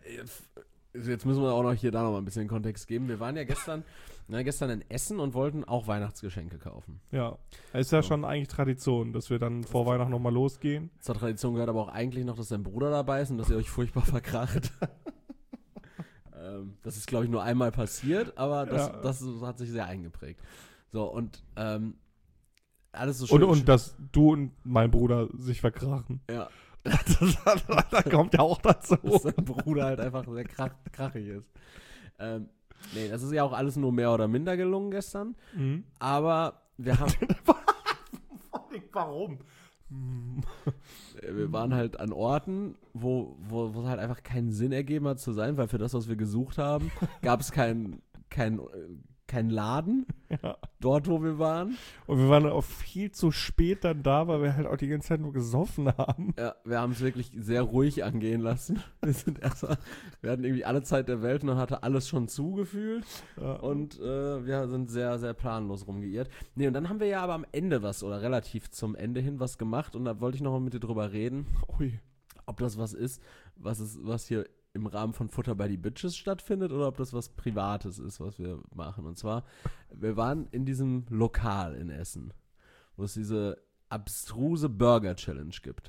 Jetzt müssen wir auch noch da noch mal ein bisschen Kontext geben. Wir waren ja gestern in Essen und wollten auch Weihnachtsgeschenke kaufen. Ja. Es ist ja So. schon eigentlich Tradition, dass wir dann vor Weihnachten nochmal losgehen. Zur Tradition gehört aber auch eigentlich noch, dass dein Bruder dabei ist und dass ihr euch furchtbar verkracht. Das ist, glaube ich, nur einmal passiert, aber das hat sich sehr eingeprägt. So, und alles so schön. Und dass du und mein Bruder sich verkrachen. Ja. Da kommt ja auch dazu. Dass sein Bruder halt einfach sehr krachig ist. Nee, das ist ja auch alles nur mehr oder minder gelungen gestern. Mhm. Aber wir haben... Warum? Wir waren halt an Orten, wo es halt einfach keinen Sinn ergeben hat zu sein, weil für das, was wir gesucht haben, gab es keinen Laden dort, wo wir waren. Und wir waren auch viel zu spät dann da, weil wir halt auch die ganze Zeit nur gesoffen haben. Ja, wir haben es wirklich sehr ruhig angehen lassen. Wir hatten irgendwie alle Zeit der Welt und dann hatte alles schon zugefühlt. Ja. Und wir sind sehr, sehr planlos rumgeirrt. Nee, und dann haben wir ja aber am Ende oder relativ zum Ende hin was gemacht und da wollte ich noch mal mit dir drüber reden, Ui. ob das was ist, was hier im Rahmen von Futter by the Bitches stattfindet oder ob das was Privates ist, was wir machen. Und zwar, wir waren in diesem Lokal in Essen, wo es diese abstruse Burger-Challenge gibt.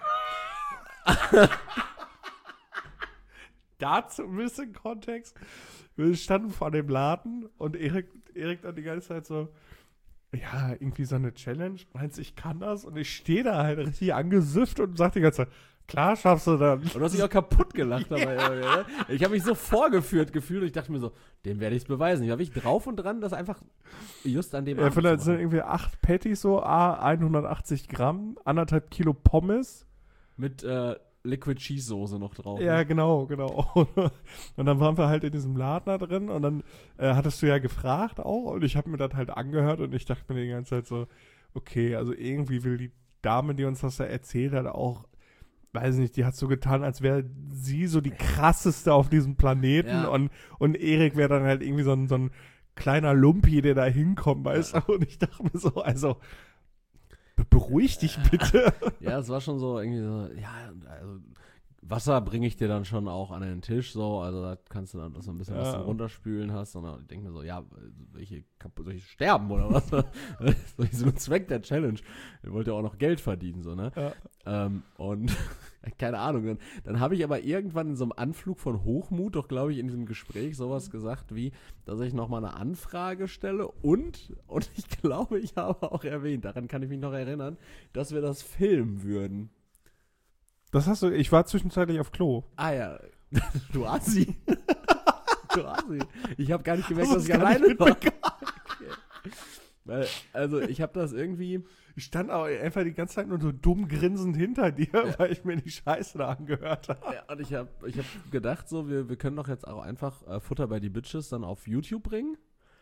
Dazu ein bisschen Kontext. Wir standen vor dem Laden und Erik dann die ganze Zeit so, ja, irgendwie so eine Challenge, meinst du, ich kann das? Und ich stehe da halt richtig angesifft und sag die ganze Zeit, klar schaffst du dann. Und du hast dich auch kaputt gelacht dabei. Ne? Ich habe mich so vorgeführt gefühlt und ich dachte mir so, dem werde ich es beweisen. Ich war wirklich drauf und dran, das einfach just an dem Abend zu Vielleicht sind machen. irgendwie 8 Patties so, 180 Gramm, 1,5 Kilo Pommes. Mit Liquid Cheese Soße noch drauf. Ja, Ne? genau. Und dann waren wir halt in diesem Laden da drin und dann hattest du ja gefragt auch und ich habe mir das halt angehört und ich dachte mir die ganze Zeit so, okay, also irgendwie will die Dame, die uns das da erzählt hat, auch, weiß nicht, die hat so getan, als wäre sie so die krasseste auf diesem Planeten Ja. und Erik wäre dann halt irgendwie so ein kleiner Lumpi, der da hinkommt, weißt du? Und ich dachte mir so, also beruhig dich bitte. Ja, es war schon so irgendwie so, ja, also Wasser bringe ich dir dann schon auch an den Tisch, so, also da kannst du dann so ein bisschen was zum Runterspülen hast, und ich denke mir so, ja, soll ich sterben oder was? So ist so ein Zweck der Challenge. Ihr wollt ja auch noch Geld verdienen, so, ne? Ja. Und keine Ahnung, dann habe ich aber irgendwann in so einem Anflug von Hochmut, doch glaube ich in diesem Gespräch sowas gesagt wie, dass ich nochmal eine Anfrage stelle und ich glaube, ich habe auch erwähnt, daran kann ich mich noch erinnern, dass wir das filmen würden. Das hast du, ich war zwischenzeitlich auf Klo. Ah ja, du Assi. Du Assi. Ich habe gar nicht gemerkt, Hast dass du ich gar nicht alleine war. mitbekommen? Okay. Weil, also ich habe das irgendwie... Ich stand aber einfach die ganze Zeit nur so dumm grinsend hinter dir, weil ich mir die Scheiße da angehört habe. Ja, und ich hab gedacht, so, wir können doch jetzt auch einfach Futter by the Bitches dann auf YouTube bringen.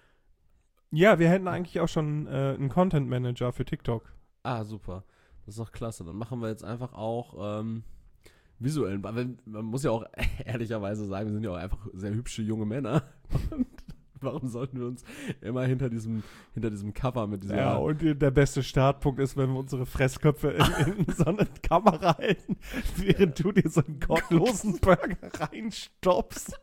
Ja, wir hätten eigentlich auch schon einen Content Manager für TikTok. Ah, super. Das ist doch klasse. Dann machen wir jetzt einfach auch visuellen. Weil man muss ja auch ehrlicherweise sagen, wir sind ja auch einfach sehr hübsche junge Männer. Und warum sollten wir uns immer hinter diesem Cover mit dieser... Ja, und der beste Startpunkt ist, wenn wir unsere Fressköpfe in so eine Kamera halten, während du dir so einen gottlosen Burger reinstopfst.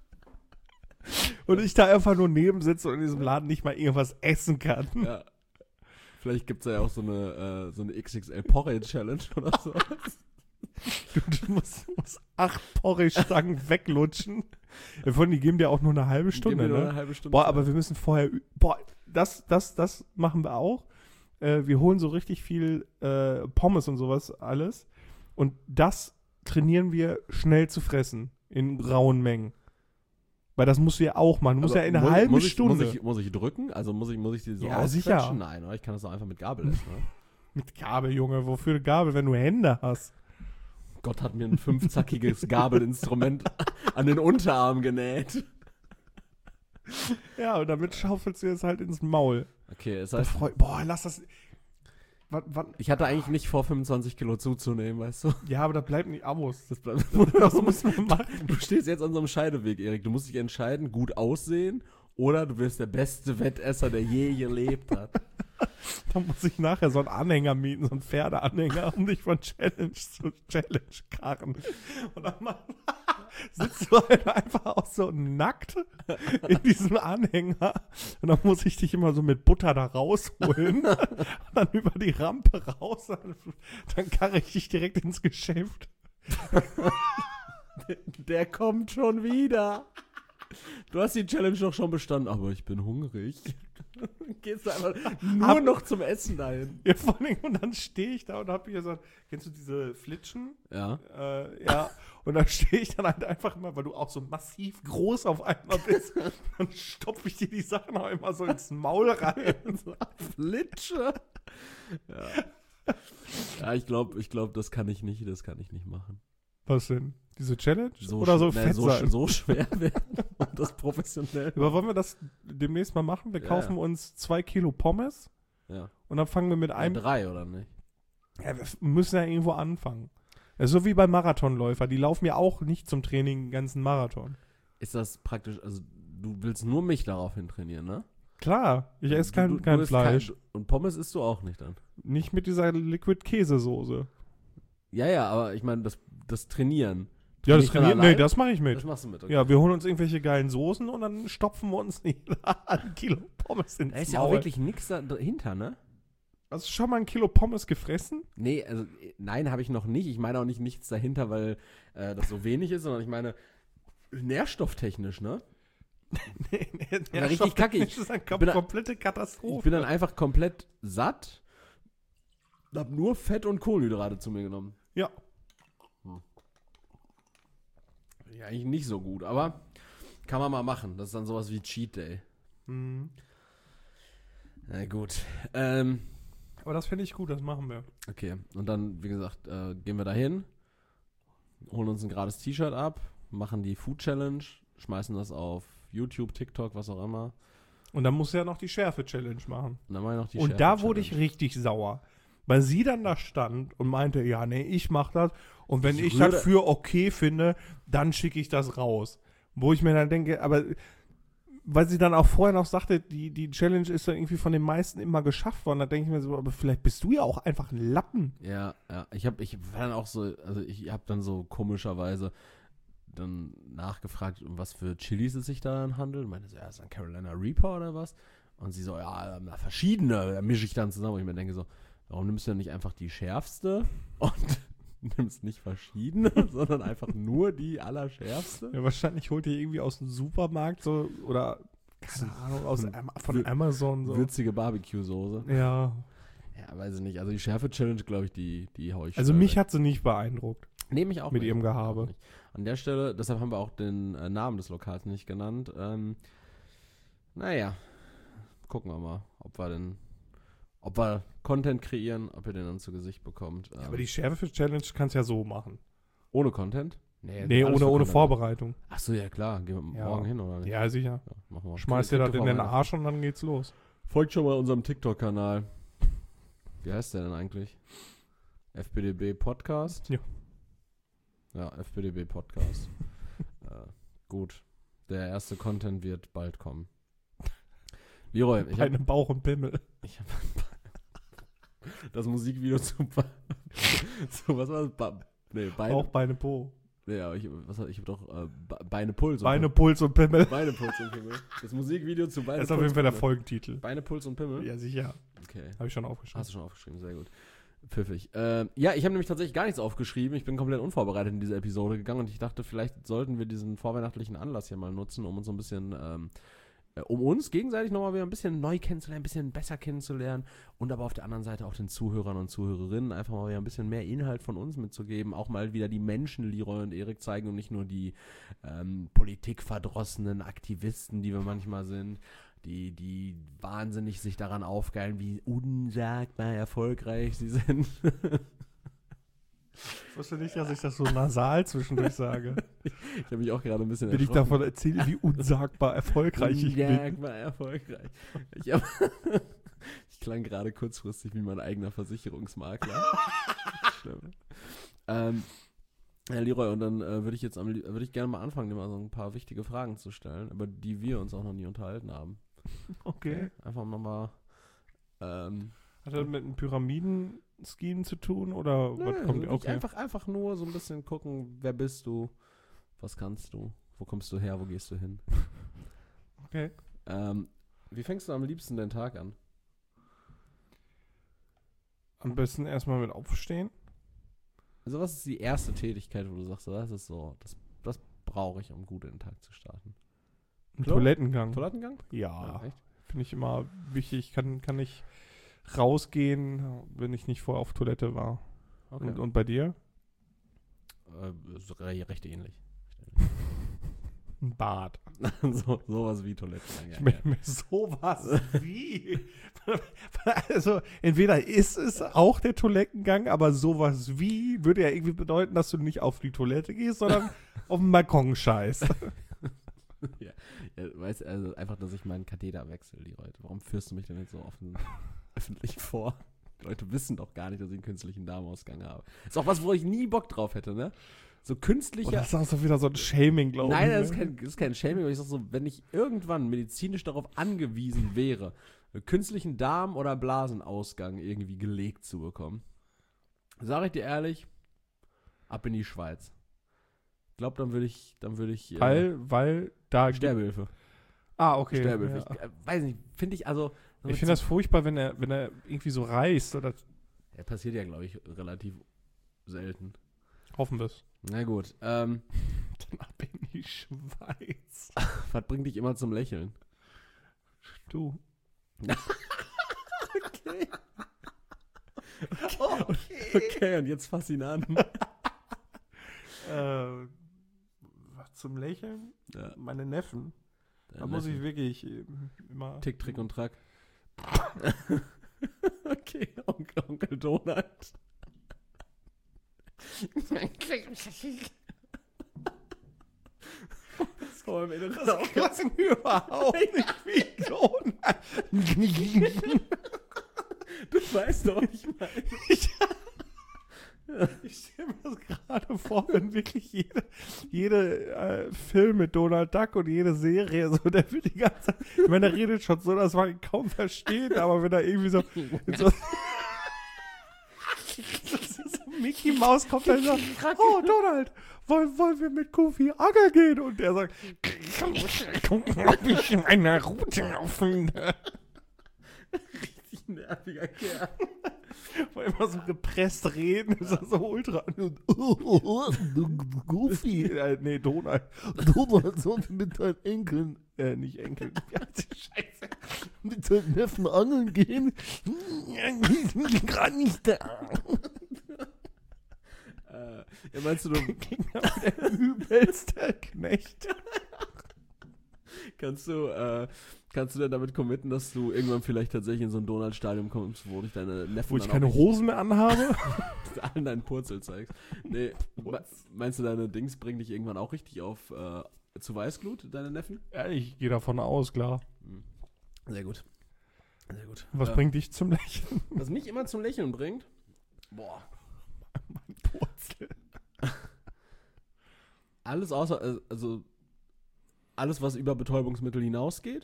Und ich da einfach nur neben sitze und in diesem Laden nicht mal irgendwas essen kann. Ja. Vielleicht gibt es ja auch so eine XXL Porridge-Challenge oder so. Du musst 8 Porridge-Stangen weglutschen. Die geben dir auch nur eine halbe Stunde, Gib mir nur ne? eine halbe Stunde Boah, Zeit. aber wir müssen vorher... Das machen wir auch. Wir holen so richtig viel Pommes und sowas alles. Und das trainieren wir schnell zu fressen. In rauen Mengen. Weil das musst du ja auch machen. Du musst ja in einer halben Stunde. Muss ich drücken? Also muss ich die so Ja, ausquetschen? sicher. Nein, oder? Ich kann das auch einfach mit Gabel essen, oder? Mit Gabel, Junge. Wofür eine Gabel, wenn du Hände hast? Gott hat mir ein 5-zackiges Gabelinstrument an den Unterarm genäht. Ja, und damit schaufelst du jetzt halt ins Maul. Okay, es heißt, Boah, lass das... ich hatte eigentlich nicht vor, 25 Kilo zuzunehmen, weißt du? Ja, aber da bleibt nicht aus. Das bleibt, Was müssen wir machen? du stehst jetzt an so einem Scheideweg, Erik. Du musst dich entscheiden, gut aussehen oder du wirst der beste Wettesser, der je gelebt hat. Da muss ich nachher so einen Anhänger mieten, so einen Pferdeanhänger, um dich von Challenge zu Challenge karren. Und dann sitzt du halt einfach auch so nackt in diesem Anhänger. Und dann muss ich dich immer so mit Butter da rausholen. Und dann über die Rampe raus. Dann karre ich dich direkt ins Geschäft. Der kommt schon wieder. Du hast die Challenge doch schon bestanden, aber ich bin hungrig. Gehst du einfach nur noch zum Essen dahin. Ja, vor allem, und dann stehe ich da und habe gesagt, kennst du diese Flitschen? Ja. Ja. Und dann stehe ich dann halt einfach immer, weil du auch so massiv groß auf einmal bist, dann stopfe ich dir die Sachen auch immer so ins Maul rein. So Flitsche. Ja. Ja, ich glaube, das kann ich nicht machen. Was denn? Diese Challenge? So Oder so sch- fett sein? so schwer werden und das professionell. Aber wollen wir das demnächst mal machen? Wir Ja, kaufen uns 2 Kilo Pommes Ja. und dann fangen wir mit einem. 3 oder nicht? Ja, wir müssen ja irgendwo anfangen. Ja, so wie bei Marathonläufer. Die laufen ja auch nicht zum Training den ganzen Marathon. Ist das praktisch, also du willst nur mich daraufhin trainieren, ne? Klar, ich esse Du kein isst Fleisch. und Pommes isst du auch nicht dann? Nicht mit dieser Liquid-Käsesoße. Ja, aber ich meine, das Trainieren. Ja, das Trainierst du dann trainiert. Nee, allein? das mache ich Das mit. machst du mit, okay. Ja, wir holen uns irgendwelche geilen Soßen und dann stopfen wir uns ein Kilo Pommes ins Da ist ja auch Maul. wirklich nichts dahinter, ne? Hast du schon mal ein Kilo Pommes gefressen? Nee, also nein, habe ich noch nicht. Ich meine auch nicht nichts dahinter, weil das so wenig ist, sondern ich meine nährstofftechnisch, ne? Nee, Ja, richtig kacke. Das ist eine bin da- komplette Ich Katastrophe. bin dann einfach komplett satt, hab nur Fett und Kohlenhydrate zu mir genommen. Ja. Ja, eigentlich nicht so gut, aber kann man mal machen. Das ist dann sowas wie Cheat Day. Mhm. Na gut. Aber das finde ich gut, das machen wir. Okay, und dann, wie gesagt, gehen wir dahin, holen uns ein gerades T-Shirt ab, machen die Food Challenge, schmeißen das auf YouTube, TikTok, was auch immer. Und dann muss ja noch die Schärfe-Challenge machen. Und dann machen wir noch die Und da Schärfe-Challenge. wurde ich richtig sauer. Weil sie dann da stand und meinte, ja, nee, ich mach das. Und wenn ich das für okay finde, dann schicke ich das raus. Wo ich mir dann denke, aber weil sie dann auch vorher noch sagte, die Challenge ist dann irgendwie von den meisten immer geschafft worden, da denke ich mir so, aber vielleicht bist du ja auch einfach ein Lappen. Ja. Ich war dann auch so, also ich habe dann so komischerweise dann nachgefragt, um was für Chilis es sich da dann handelt. Ich meinte so, ja, ist ein Carolina Reaper oder was? Und sie so, ja, verschiedene, da mische ich dann zusammen. Und ich mir denke so, warum nimmst du denn nicht einfach die schärfste und nimmst nicht verschiedene, sondern einfach nur die allerschärfste? Ja, wahrscheinlich holt ihr irgendwie aus dem Supermarkt so, oder, keine Ahnung, von Amazon so. Würzige Barbecue-Soße. Ja. Ja, weiß ich nicht. Also die Schärfe-Challenge, glaube ich, die hau ich Also steil mich weg. hat sie nicht beeindruckt. Nee, mich auch mit nicht. ihrem Gehabe. Auch nicht. An der Stelle, deshalb haben wir auch den Namen des Lokals nicht genannt. Naja, gucken wir mal, ob wir Content kreieren, ob ihr den dann zu Gesicht bekommt. Ja, aber die Schärfe-Challenge kannst du ja so machen. Ohne Content? Nee, alles ohne für Content. Vorbereitung. Achso, ja klar. Gehen wir Ja. morgen hin, oder nicht? Ja, sicher. Ja, machen wir. Schmeiß dir das in den Weihnachten. Arsch und dann geht's los. Folgt schon mal unserem TikTok-Kanal. Wie heißt der denn eigentlich? FPDB Podcast? Ja. Ja, FPDB Podcast. Gut. Der erste Content wird bald kommen. Leroy, ich Beine, habe Bauch und Pimmel. das Musikvideo zu was war das? Beine. Bauch, Beine, Po. Ja, ich habe doch Beine, Puls. Beine, Puls und Pimmel. Beine, Puls und Pimmel. Das Musikvideo zu Beine, Das ist auf jeden Fall der Folgentitel. Beine, Puls und Pimmel? Ja, sicher. Okay. Habe ich schon aufgeschrieben. Hast du schon aufgeschrieben, sehr gut. Pfiffig. Ja, ich habe nämlich tatsächlich gar nichts aufgeschrieben. Ich bin komplett unvorbereitet in diese Episode gegangen und ich dachte, vielleicht sollten wir diesen vorweihnachtlichen Anlass hier mal nutzen, um uns so ein bisschen, um uns gegenseitig nochmal wieder ein bisschen neu kennenzulernen, ein bisschen besser kennenzulernen und aber auf der anderen Seite auch den Zuhörern und Zuhörerinnen einfach mal wieder ein bisschen mehr Inhalt von uns mitzugeben, auch mal wieder die Menschen Leroy und Erik zeigen und nicht nur die politikverdrossenen Aktivisten, die wir manchmal sind. Die wahnsinnig sich daran aufgeilen, wie unsagbar erfolgreich sie sind. Ich wusste nicht, dass ich das so nasal zwischendurch sage. Ich habe mich auch gerade ein bisschen Wenn ich erschrocken. davon erzähle, wie unsagbar erfolgreich ich bin. Unsagbar erfolgreich. Ich klang gerade kurzfristig wie mein eigener Versicherungsmakler. Schlimm. Ja, Leroy, und dann würde ich gerne mal anfangen, dir mal so ein paar wichtige Fragen zu stellen, über die wir uns auch noch nie unterhalten haben. Okay. Einfach nochmal. Hat das mit einem Pyramiden-Scheme zu tun oder was kommt? Okay. Einfach nur so ein bisschen gucken, wer bist du, was kannst du, wo kommst du her, wo gehst du hin. Okay. Wie fängst du am liebsten den Tag an? Am besten erstmal mit Aufstehen. Also was ist die erste Tätigkeit, wo du sagst, das ist so, das brauche ich, um gut in den Tag zu starten? Ein Klo? Toilettengang. Toilettengang? Ja. Echt? Finde ich immer wichtig. Kann ich rausgehen, wenn ich nicht vorher auf Toilette war. Okay. Und bei dir? Recht ähnlich. Ein Bad. Sowas wie Toilette. Ich meine, sowas wie. Also, entweder ist es auch der Toilettengang, aber sowas wie würde ja irgendwie bedeuten, dass du nicht auf die Toilette gehst, sondern auf den Balkon scheißt. Ja, weißt du, also einfach, dass ich meinen Katheter wechsle, die Leute. Warum führst du mich denn jetzt so offen öffentlich vor? Die Leute wissen doch gar nicht, dass ich einen künstlichen Darmausgang habe. Ist auch was, wo ich nie Bock drauf hätte, ne? So künstlicher. Das ist auch so wieder so ein Shaming, glaube ich. Nein, das ist kein Shaming, aber ich sag so, wenn ich irgendwann medizinisch darauf angewiesen wäre, einen künstlichen Darm- oder Blasenausgang irgendwie gelegt zu bekommen, sage ich dir ehrlich, ab in die Schweiz. Ich glaube, dann würde ich Weil da Sterbehilfe. okay. Sterbehilfe. Ja. Ich weiß nicht, finde ich, also. Ich finde das furchtbar, wenn er irgendwie so reißt oder Ja, passiert ja, glaube ich, relativ selten. hoffen wir es. Na gut. Dann ab in die Schweiz. Was bringt dich immer zum Lächeln? Du. Okay. Okay, und jetzt fass ihn an. Was zum Lächeln? Ja, Meine Neffen. Da muss ich wirklich immer. Tick, Trick und Track. Okay, Onkel Donald. So im Inneren auch. Das klang überhaupt nicht wie Donald. Du weißt doch, ich meine. Ich stelle mir das gerade vor, wenn wirklich jede Film mit Donald Duck und jede Serie, so, der wird die ganze Zeit, ich meine, der redet schon so, dass man ihn kaum versteht, aber wenn er irgendwie so Mickey Maus kommt dann so, oh Donald, wollen wir mit Goofy angeln gehen? Und der sagt, gucken, ob ich in einer Route auffinde. Richtig nerviger Kerl. Weil immer so gepresst reden, ist das so ultra. Goofy. Nee, Donald. Donald soll mit deinen Enkeln, nicht Enkeln, Scheiße, mit deinen Neffen angeln gehen. Ich bin gerade nicht da. Ja, meinst du, Der übelste Knecht. kannst du denn damit committen, dass du irgendwann vielleicht tatsächlich in so ein Donald-Stadion kommst, wo dich deine Neffen Wo ich keine Hosen mehr anhabe? allen deinen Purzel zeigst? Nee, meinst du, deine Dings bringen dich irgendwann auch richtig auf zu Weißglut, deine Neffen? Ja, ich gehe davon aus, klar. Sehr gut. Sehr gut. Was bringt dich zum Lächeln? Was mich immer zum Lächeln bringt? Boah. Mein Purzel. Alles außer, also alles, was über Betäubungsmittel hinausgeht.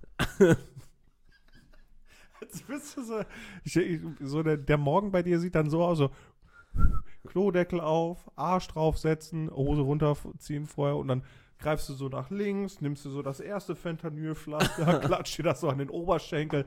Jetzt bist du so der Morgen bei dir sieht dann so aus, so Klodeckel auf, Arsch draufsetzen, Hose runterziehen vorher und dann greifst du so nach links, nimmst du so das erste Fentanylpflaster, klatscht dir das so an den Oberschenkel.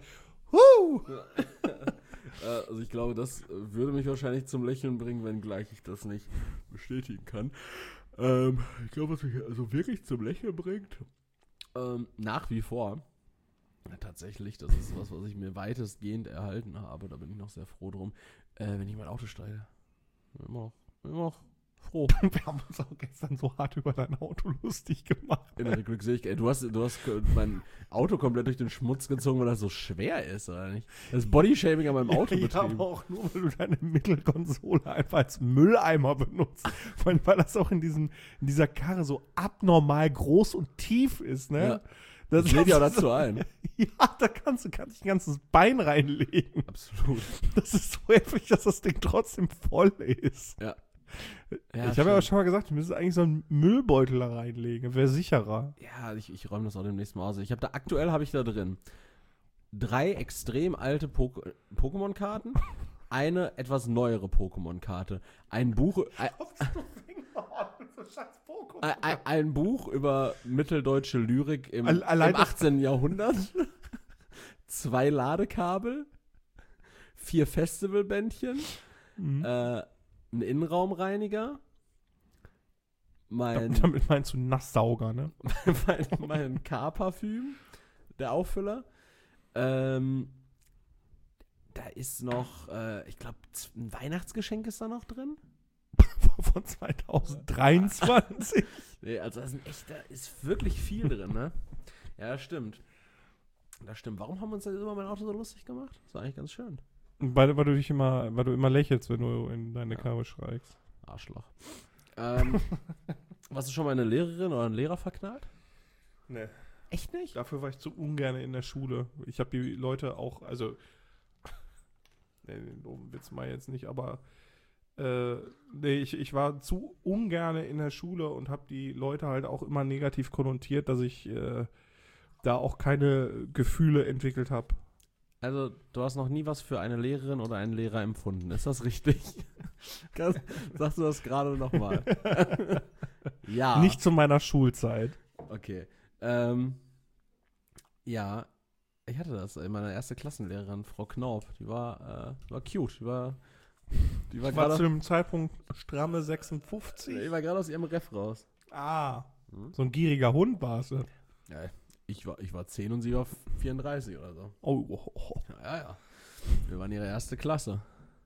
Also ich glaube, das würde mich wahrscheinlich zum Lächeln bringen, wenngleich ich das nicht bestätigen kann. Ich glaube, was mich also wirklich zum Lächeln bringt, nach wie vor, tatsächlich, das ist was ich mir weitestgehend erhalten habe, da bin ich noch sehr froh drum, wenn ich in mein Auto steige. Immer noch froh. Wir haben uns auch gestern so hart über dein Auto lustig gemacht. Innere Glückseligkeit. Du hast mein Auto komplett durch den Schmutz gezogen, weil das so schwer ist, oder nicht? Das Bodyshaming an meinem Auto Ja, betrieben. aber auch nur, weil du deine Mittelkonsole einfach als Mülleimer benutzt. Vor allem, weil das auch in dieser Karre so abnormal groß und tief ist, ne? Ja. Das lädt ja auch dazu ein. Ja, da kannst du ein ganzes Bein reinlegen. Absolut. Das ist so heftig, dass das Ding trotzdem voll ist. Ja. Ich habe ja auch schon mal gesagt, wir müssen eigentlich so einen Müllbeutel da reinlegen. Wäre sicherer. Ja, ich räume das auch demnächst mal aus. Aktuell habe ich da drin 3 extrem alte Pokémon-Karten, eine etwas neuere Pokémon-Karte, ein Buch über mitteldeutsche Lyrik im 18. Jahrhundert, 2 Ladekabel, 4 Festivalbändchen, ein Innenraumreiniger, damit meinst du Nasssauger, ne? mein K-Parfüm, der Auffüller, Da ist noch, ich glaube, ein Weihnachtsgeschenk ist da noch drin. Von 2023. Nee, also da ist wirklich viel drin, ne? Ja, das stimmt. Das stimmt. Warum haben wir uns denn über mein Auto so lustig gemacht? Das war eigentlich ganz schön. Weil du immer lächelst, wenn du in deine Karre schreikst. Arschloch. Warst du schon mal eine Lehrerin oder einen Lehrer verknallt? Nee. Echt nicht? Dafür war ich zu ungern in der Schule. Ich habe die Leute auch, also nee, den doofen Witz mal jetzt nicht, aber nee, ich war zu ungern in der Schule und habe die Leute halt auch immer negativ konnotiert, dass ich da auch keine Gefühle entwickelt habe. Also, du hast noch nie was für eine Lehrerin oder einen Lehrer empfunden. Ist das richtig? Sagst du das gerade nochmal? Ja. Nicht zu meiner Schulzeit. Okay. Ja, ich hatte das. Meine erste Klassenlehrerin, Frau Knauf, die war cute. Die war War zu dem Zeitpunkt stramme 56. Die war gerade aus ihrem Ref raus. Ah, so ein gieriger Hund war es. Ja, ich war 10 und sie war 34 oder so. Oh. Ja. Wir waren ihre erste Klasse.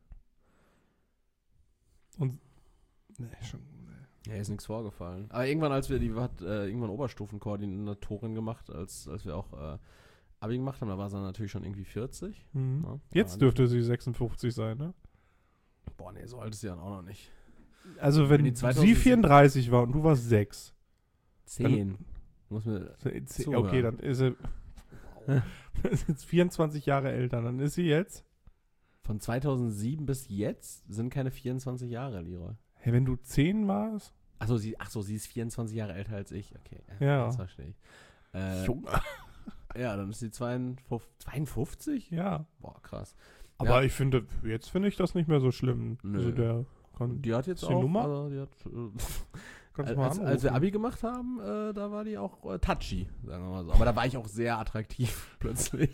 Und nee. Ja, ist nichts vorgefallen. Aber irgendwann, die hat irgendwann Oberstufenkoordinatorin gemacht, als wir auch Abi gemacht haben, da war sie natürlich schon irgendwie 40. Mhm. Ja, Jetzt dürfte sie 56 sein, ne? Boah, nee, so alt ist sie dann auch noch nicht. Also wenn sie 34 war und du warst 6. 10. Muss mir okay, dann ist sie ist jetzt 24 Jahre älter. Dann ist sie jetzt? Von 2007 bis jetzt sind keine 24 Jahre, Leroy. Hey, wenn du 10 warst? Achso, sie ist 24 Jahre älter als ich. Okay, ja. Das verstehe ich. Junge. Ja, dann ist sie 52? Ja. Boah, krass. Aber ich finde, jetzt finde ich das nicht mehr so schlimm. Nö. Also die hat jetzt die auch, Nummer? also die hat, als wir Abi gemacht haben, da war die auch touchy, sagen wir mal so. Aber da war ich auch sehr attraktiv plötzlich.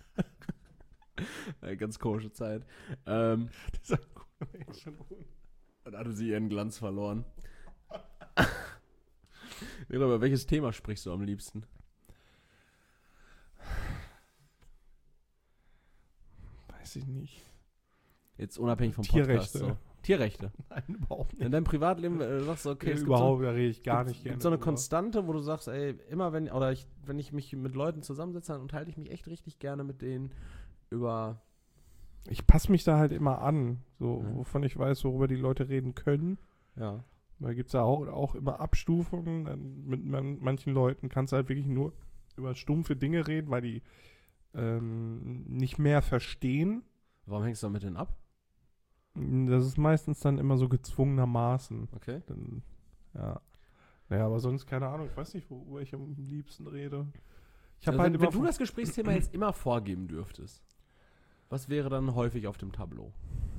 Ganz komische Zeit. Dieser coole Mensch. Dann hatte sie ihren Glanz verloren. Über welches Thema sprichst du am liebsten? Weiß ich nicht. Jetzt unabhängig vom Tierrechte. Podcast. So. Tierrechte? Nein, überhaupt nicht. In deinem Privatleben sagst du, okay, es überhaupt, da rede ich gar nicht gerne. Gibt so eine Konstante, wo du sagst, ey, immer wenn ich mich mit Leuten zusammensetze, dann unterhalte ich mich echt richtig gerne mit denen über... Ich passe mich da halt immer an, so wovon ich weiß, worüber die Leute reden können. Ja. Da gibt es ja auch immer Abstufungen. Mit manchen Leuten kannst du halt wirklich nur über stumpfe Dinge reden, weil die nicht mehr verstehen. Warum hängst du da mit denen ab? Das ist meistens dann immer so gezwungenermaßen. Okay. Dann, ja. Naja, aber sonst, keine Ahnung, ich weiß nicht, worüber ich am liebsten rede. Ich habe halt wenn du das Gesprächsthema jetzt immer vorgeben dürftest, was wäre dann häufig auf dem Tableau?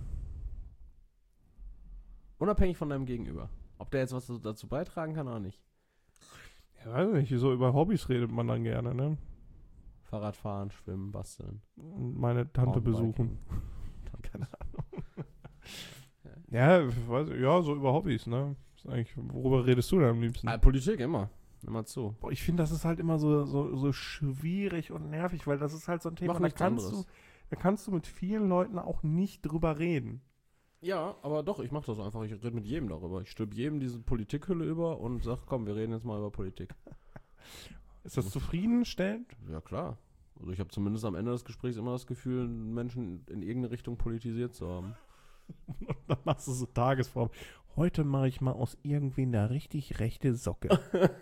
Unabhängig von deinem Gegenüber. Ob der jetzt was dazu beitragen kann oder nicht. Ja, weiß nicht, so über Hobbys redet man dann gerne, ne? Fahrradfahren, Schwimmen, Basteln. Und meine Tante besuchen. Keine Ahnung. Ja, so über Hobbys, ne? Ist eigentlich, worüber redest du denn am liebsten? Politik, immer. Immer zu. Boah, ich finde, das ist halt immer so schwierig und nervig, weil das ist halt so ein Thema, da kannst du mit vielen Leuten auch nicht drüber reden. Ja, aber doch, ich mache das einfach. Ich rede mit jedem darüber. Ich stülpe jedem diese Politikhülle über und sag, komm, wir reden jetzt mal über Politik. Ist das zufriedenstellend? Ja, klar. Also ich habe zumindest am Ende des Gesprächs immer das Gefühl, Menschen in irgendeine Richtung politisiert zu haben. Und dann machst du so Tagesform. Heute mache ich mal aus irgendwie eine richtig rechte Socke.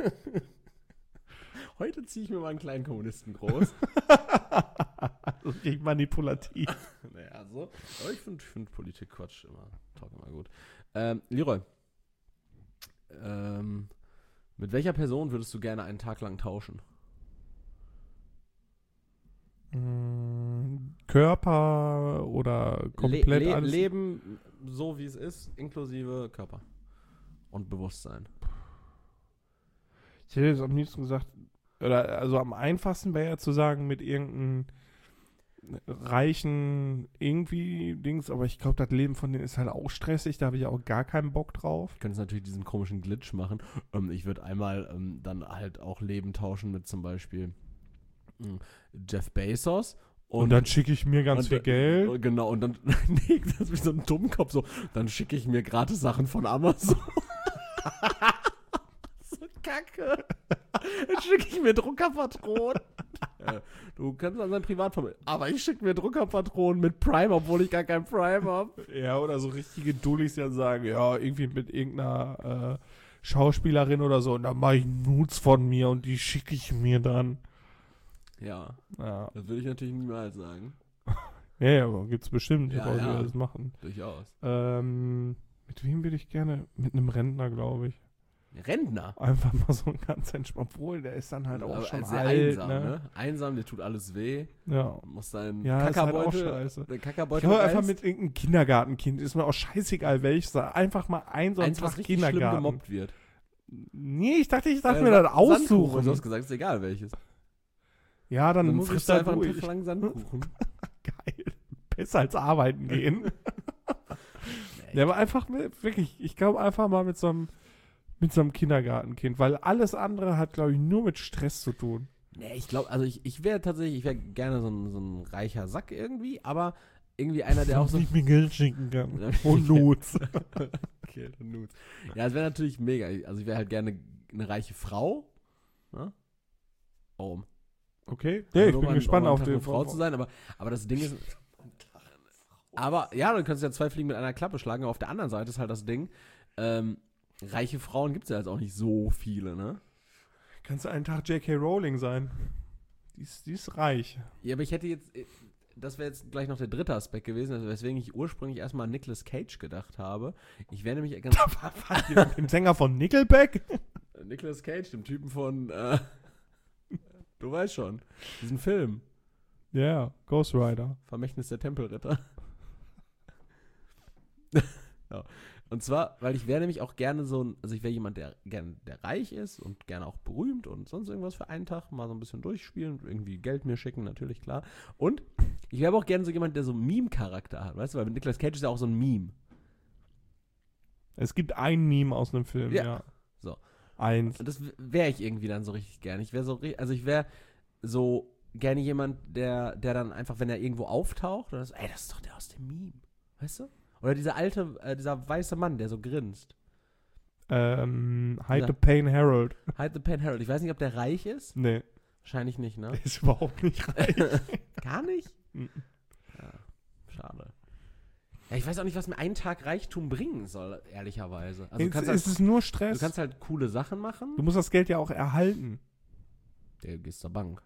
Heute ziehe ich mir mal einen kleinen Kommunisten groß. Richtig manipulativ. Naja, so. Aber ich finde Politik-Quatsch immer gut. Leroy, mit welcher Person würdest du gerne einen Tag lang tauschen? Körper oder komplett alles? Leben so, wie es ist, inklusive Körper und Bewusstsein. Ich hätte jetzt am liebsten gesagt, also am einfachsten wäre ja zu sagen, mit irgendeinem reichen irgendwie Dings, aber ich glaube, das Leben von denen ist halt auch stressig, da habe ich auch gar keinen Bock drauf. Du könntest natürlich diesen komischen Glitch machen. Ich würde einmal dann halt auch Leben tauschen mit zum Beispiel Jeff Bezos. Und dann schicke ich mir ganz viel Geld. Genau, und dann, nee, das ist wie so ein Dummkopf, so, dann schicke ich mir gratis Sachen von Amazon. So Kacke. Dann schicke ich mir Druckerpatronen. Du kannst an sein Privatvermögen, aber ich schicke mir Druckerpatronen mit Prime, obwohl ich gar kein Prime habe. Ja, oder so richtige Dullis, die dann sagen, ja, irgendwie mit irgendeiner Schauspielerin oder so, und dann mache ich Nudes von mir und die schicke ich mir dann. Ja, Ja, das würde ich natürlich niemals sagen. ja, aber gibt's bestimmt, Ja, Leute, ja. die das machen. Durchaus. Mit wem würde ich gerne? Mit einem Rentner, glaube ich. Rentner? Einfach mal so ganz entspannt. Obwohl, der ist dann halt auch Aber schon sehr alt, einsam, ne? Einsam, dir tut alles weh. Ja. Muss deinen Ja, ist halt auch Kackerbeutel, scheiße. der Ich Kackerbeutel glaube einfach reißt. mit irgendeinem Kindergartenkind. Ist mir auch scheißegal, welches. Einfach mal so einen Eins, Tag was richtig schlimm Kindergarten. gemobbt wird. Nee, ich dachte mir das Sandkuchen, aussuchen. Du hast gesagt, ist egal welches. Ja, dann muss frisst du er einfach einen durch. Tag lang Sandkuchen. Geil. Besser als arbeiten gehen. Ja, aber einfach wirklich, ich glaube einfach mal mit so einem Kindergartenkind, weil alles andere hat, glaube ich, nur mit Stress zu tun. Nee, ich glaube, also ich wäre tatsächlich, ich wäre gerne so ein reicher Sack irgendwie, aber irgendwie einer, der auch so... nicht mir Geld schicken kann. Und Nudes. Okay, Nudes. Ja, es wäre natürlich mega. Also ich wäre halt gerne eine reiche Frau. Ne? Warum? Okay. Ja, ich Nur bin mal gespannt einen auf Tag die eine Frau zu sein, aber das Ding ist... Aber ja, dann kannst du ja 2 Fliegen mit einer Klappe schlagen. Auf der anderen Seite ist halt das Ding, reiche Frauen gibt es ja jetzt auch nicht so viele, ne? Kannst du einen Tag J.K. Rowling sein? Die ist reich. Ja, aber ich hätte jetzt, das wäre jetzt gleich noch der dritte Aspekt gewesen, weswegen ich ursprünglich erstmal an Nicolas Cage gedacht habe. Ich wäre nämlich ganz... Dem Sänger von Nickelback? Nicolas Cage, dem Typen von, du weißt schon, diesen Film, Ja, yeah, Ghost Rider. Vermächtnis der Tempelritter. Ja. Und zwar, weil ich wäre nämlich auch gerne also ich wäre jemand, der reich ist und gerne auch berühmt und sonst irgendwas für einen Tag, mal so ein bisschen durchspielen, irgendwie Geld mir schicken, natürlich, klar. Und ich wäre aber auch gerne so jemand, der so einen Meme-Charakter hat, weißt du, weil mit Nicolas Cage ist ja auch so ein Meme. Es gibt ein Meme aus einem Film, ja. So. Eins. Und das wäre ich irgendwie dann so richtig gerne. Ich wäre so gerne jemand, der dann einfach, wenn er irgendwo auftaucht, oder so, ey, das ist doch der aus dem Meme, weißt du? Oder dieser weiße Mann, der so grinst. Hide the Pain Harold. Hide the Pain Harold. Ich weiß nicht, ob der reich ist. Nee, Wahrscheinlich nicht, ne? der ist überhaupt nicht reich. Gar nicht? Mhm. Ja, schade. Ja, ich weiß auch nicht, was mir einen Tag Reichtum bringen soll, ehrlicherweise. Also Es ist nur Stress. du kannst halt coole Sachen machen. Du musst das Geld ja auch erhalten. Du gehst zur Bank.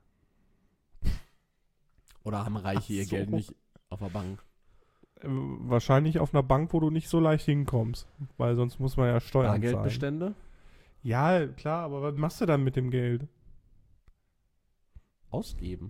Oder haben Reiche ihr so. Geld nicht auf der Bank? Wahrscheinlich auf einer Bank, wo du nicht so leicht hinkommst. Weil sonst muss man ja Steuern zahlen. Bargeldbestände? Ja, klar, aber was machst du dann mit dem Geld? Ausgeben.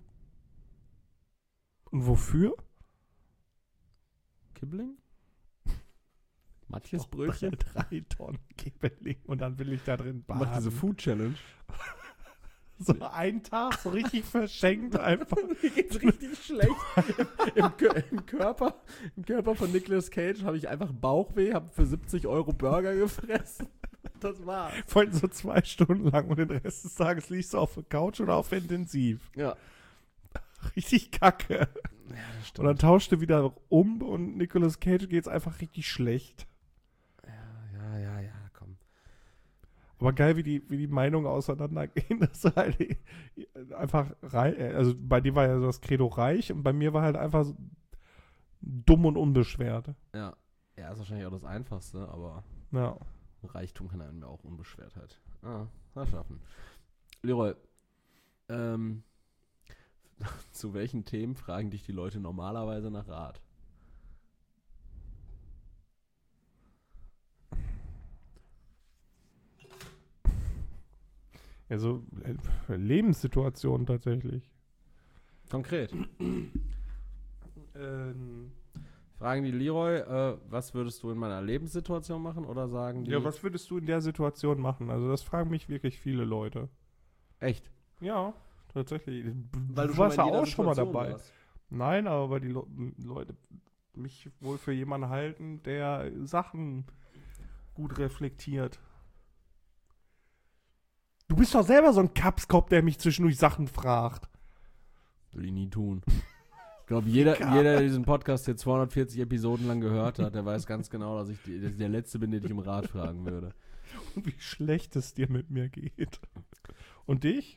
Und wofür? Kibbeling? Matthias Brötchen? 3 Tonnen Kibbeling und dann will ich da drin baden. Mach diese Food Challenge. So einen Tag, so richtig verschenkt einfach. Mir geht's richtig schlecht. Im Körper von Nicolas Cage habe ich einfach Bauchweh, habe für 70 € Burger gefressen. Das war's. Vorhin so 2 Stunden lang und den Rest des Tages liegst du auf der Couch oder auf Intensiv. Ja. Richtig kacke. Ja, das Und dann tauscht du wieder um und Nicolas Cage geht's einfach richtig schlecht. Ja, komm. Aber geil, wie die Meinungen auseinandergehen, dass du halt einfach reich, also bei dir war ja so das Credo reich und bei mir war halt einfach so dumm und unbeschwert. Ja. Ja, ist wahrscheinlich auch das Einfachste, aber Ja. Reichtum kann einem ja auch Unbeschwertheit. Mal schaffen. Leroy, zu welchen Themen fragen dich die Leute normalerweise nach Rat? Ja, so Lebenssituationen tatsächlich. Konkret. Fragen die Leroy, was würdest du in meiner Lebenssituation machen? Oder sagen die... Ja, was würdest du in der Situation machen? Also das fragen mich wirklich viele Leute. Echt? Ja, tatsächlich. Weil du warst ja in jeder auch schon mal Situation dabei. warst. Nein, aber weil die Leute mich wohl für jemanden halten, der Sachen gut reflektiert. Du bist doch selber so ein Kapskopf, der mich zwischendurch Sachen fragt. Will ich nie tun. Ich glaube, jeder, der diesen Podcast hier 240 Episoden lang gehört hat, der weiß ganz genau, dass ich der Letzte bin, den ich um Rat fragen würde. Und wie schlecht es dir mit mir geht. Und dich?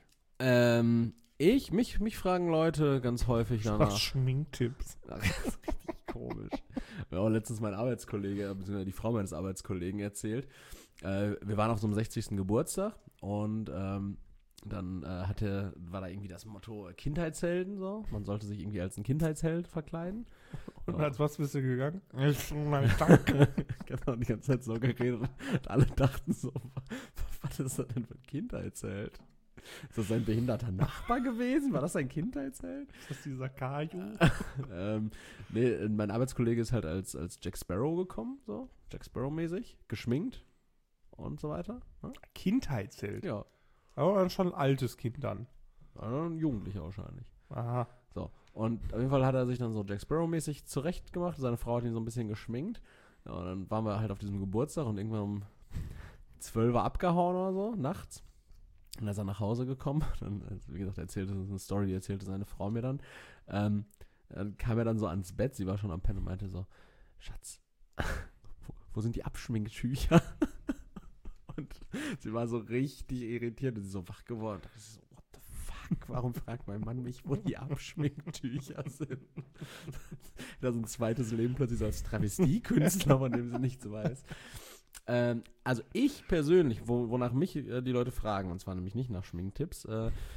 Mich fragen Leute ganz häufig danach. Schminktipps. Das ist richtig komisch. Mir auch letztens mein Arbeitskollege, beziehungsweise die Frau meines Arbeitskollegen erzählt. Wir waren auf so einem 60. Geburtstag und dann war da irgendwie das Motto Kindheitshelden so. Man sollte sich irgendwie als ein Kindheitsheld verkleiden. Und als was bist du gegangen? Danke. Genau, die ganze Zeit so geredet. Und alle dachten so, was ist das denn für ein Kindheitsheld? Ist das ein behinderter Nachbar gewesen? War das ein Kindheitsheld? Ist das dieser Kaju? Nee, mein Arbeitskollege ist halt als Jack Sparrow gekommen, so. Jack Sparrow-mäßig, geschminkt und so weiter. Ja? Kindheitsheld? Ja. Aber dann schon ein altes Kind dann. Ein Jugendlicher wahrscheinlich. Aha. So. Und auf jeden Fall hat er sich dann so Jack Sparrow-mäßig zurecht gemacht. Seine Frau hat ihn so ein bisschen geschminkt. Ja, und dann waren wir halt auf diesem Geburtstag und irgendwann um 12 Uhr abgehauen oder so, nachts. Und dann ist er nach Hause gekommen. Dann, wie gesagt, erzählte eine Story, die erzählte seine Frau mir dann. Dann kam er dann so ans Bett, sie war schon am Pennen und meinte so, Schatz, wo sind die Abschminktücher? Und sie war so richtig irritiert und sie ist so wach geworden. Da ist so, what the fuck, warum fragt mein Mann mich, wo die Abschminktücher sind? Da ist ein zweites Leben plötzlich so als Travestiekünstler, von dem sie nichts weiß. Also ich persönlich, wonach mich die Leute fragen, und zwar nämlich nicht nach Schminktipps,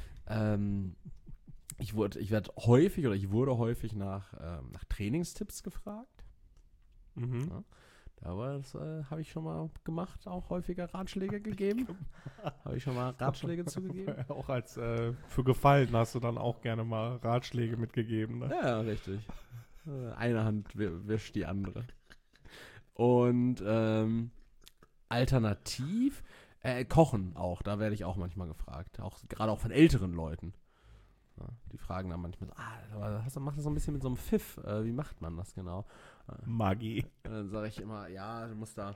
ich wurde häufig nach Trainingstipps gefragt. Mhm. Ja. Aber das habe ich schon mal gemacht, auch häufiger Ratschläge gegeben. Habe ich schon mal Ratschläge zugegeben? Auch als für Gefallen hast du dann auch gerne mal Ratschläge mitgegeben. Ne? Ja, richtig. Eine Hand wischt die andere. Und alternativ Kochen auch, da werde ich auch manchmal gefragt. Gerade auch von älteren Leuten. Ja, die fragen dann manchmal so, machst du so ein bisschen mit so einem Pfiff? Wie macht man das genau? Magie. Dann sage ich immer, ja, machst da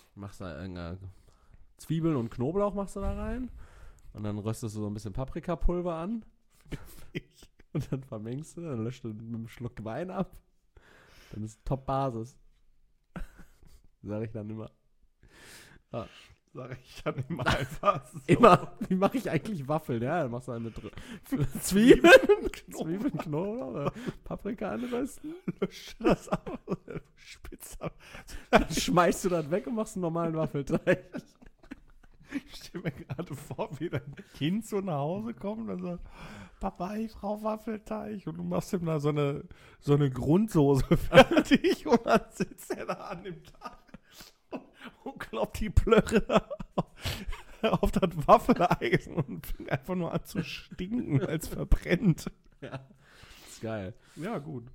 Zwiebeln und Knoblauch machst du da rein. Und dann röstest du so ein bisschen Paprikapulver an. Und dann vermengst du, dann löscht du mit einem Schluck Wein ab. Dann ist Top-Basis. Sage ich dann immer. Ja. Sag ich dann immer einfach so. Immer, wie mache ich eigentlich Waffeln? Ja, dann machst du halt mit Zwiebeln, Knoblauch, Paprika anrösten. Lösche das ab. Spitz ab. Dann schmeißt du das weg und machst einen normalen Waffelteig. Ich stelle mir gerade vor, wie dein Kind so nach Hause kommt und sagt, Papa, ich brauche Waffelteig. Und du machst ihm da so eine Grundsoße fertig und dann sitzt er da an dem Tag und kloppt die Plöre auf das Waffeleisen und fängt einfach nur an zu stinken, weil es verbrennt. Ja, ist geil. Ja, gut.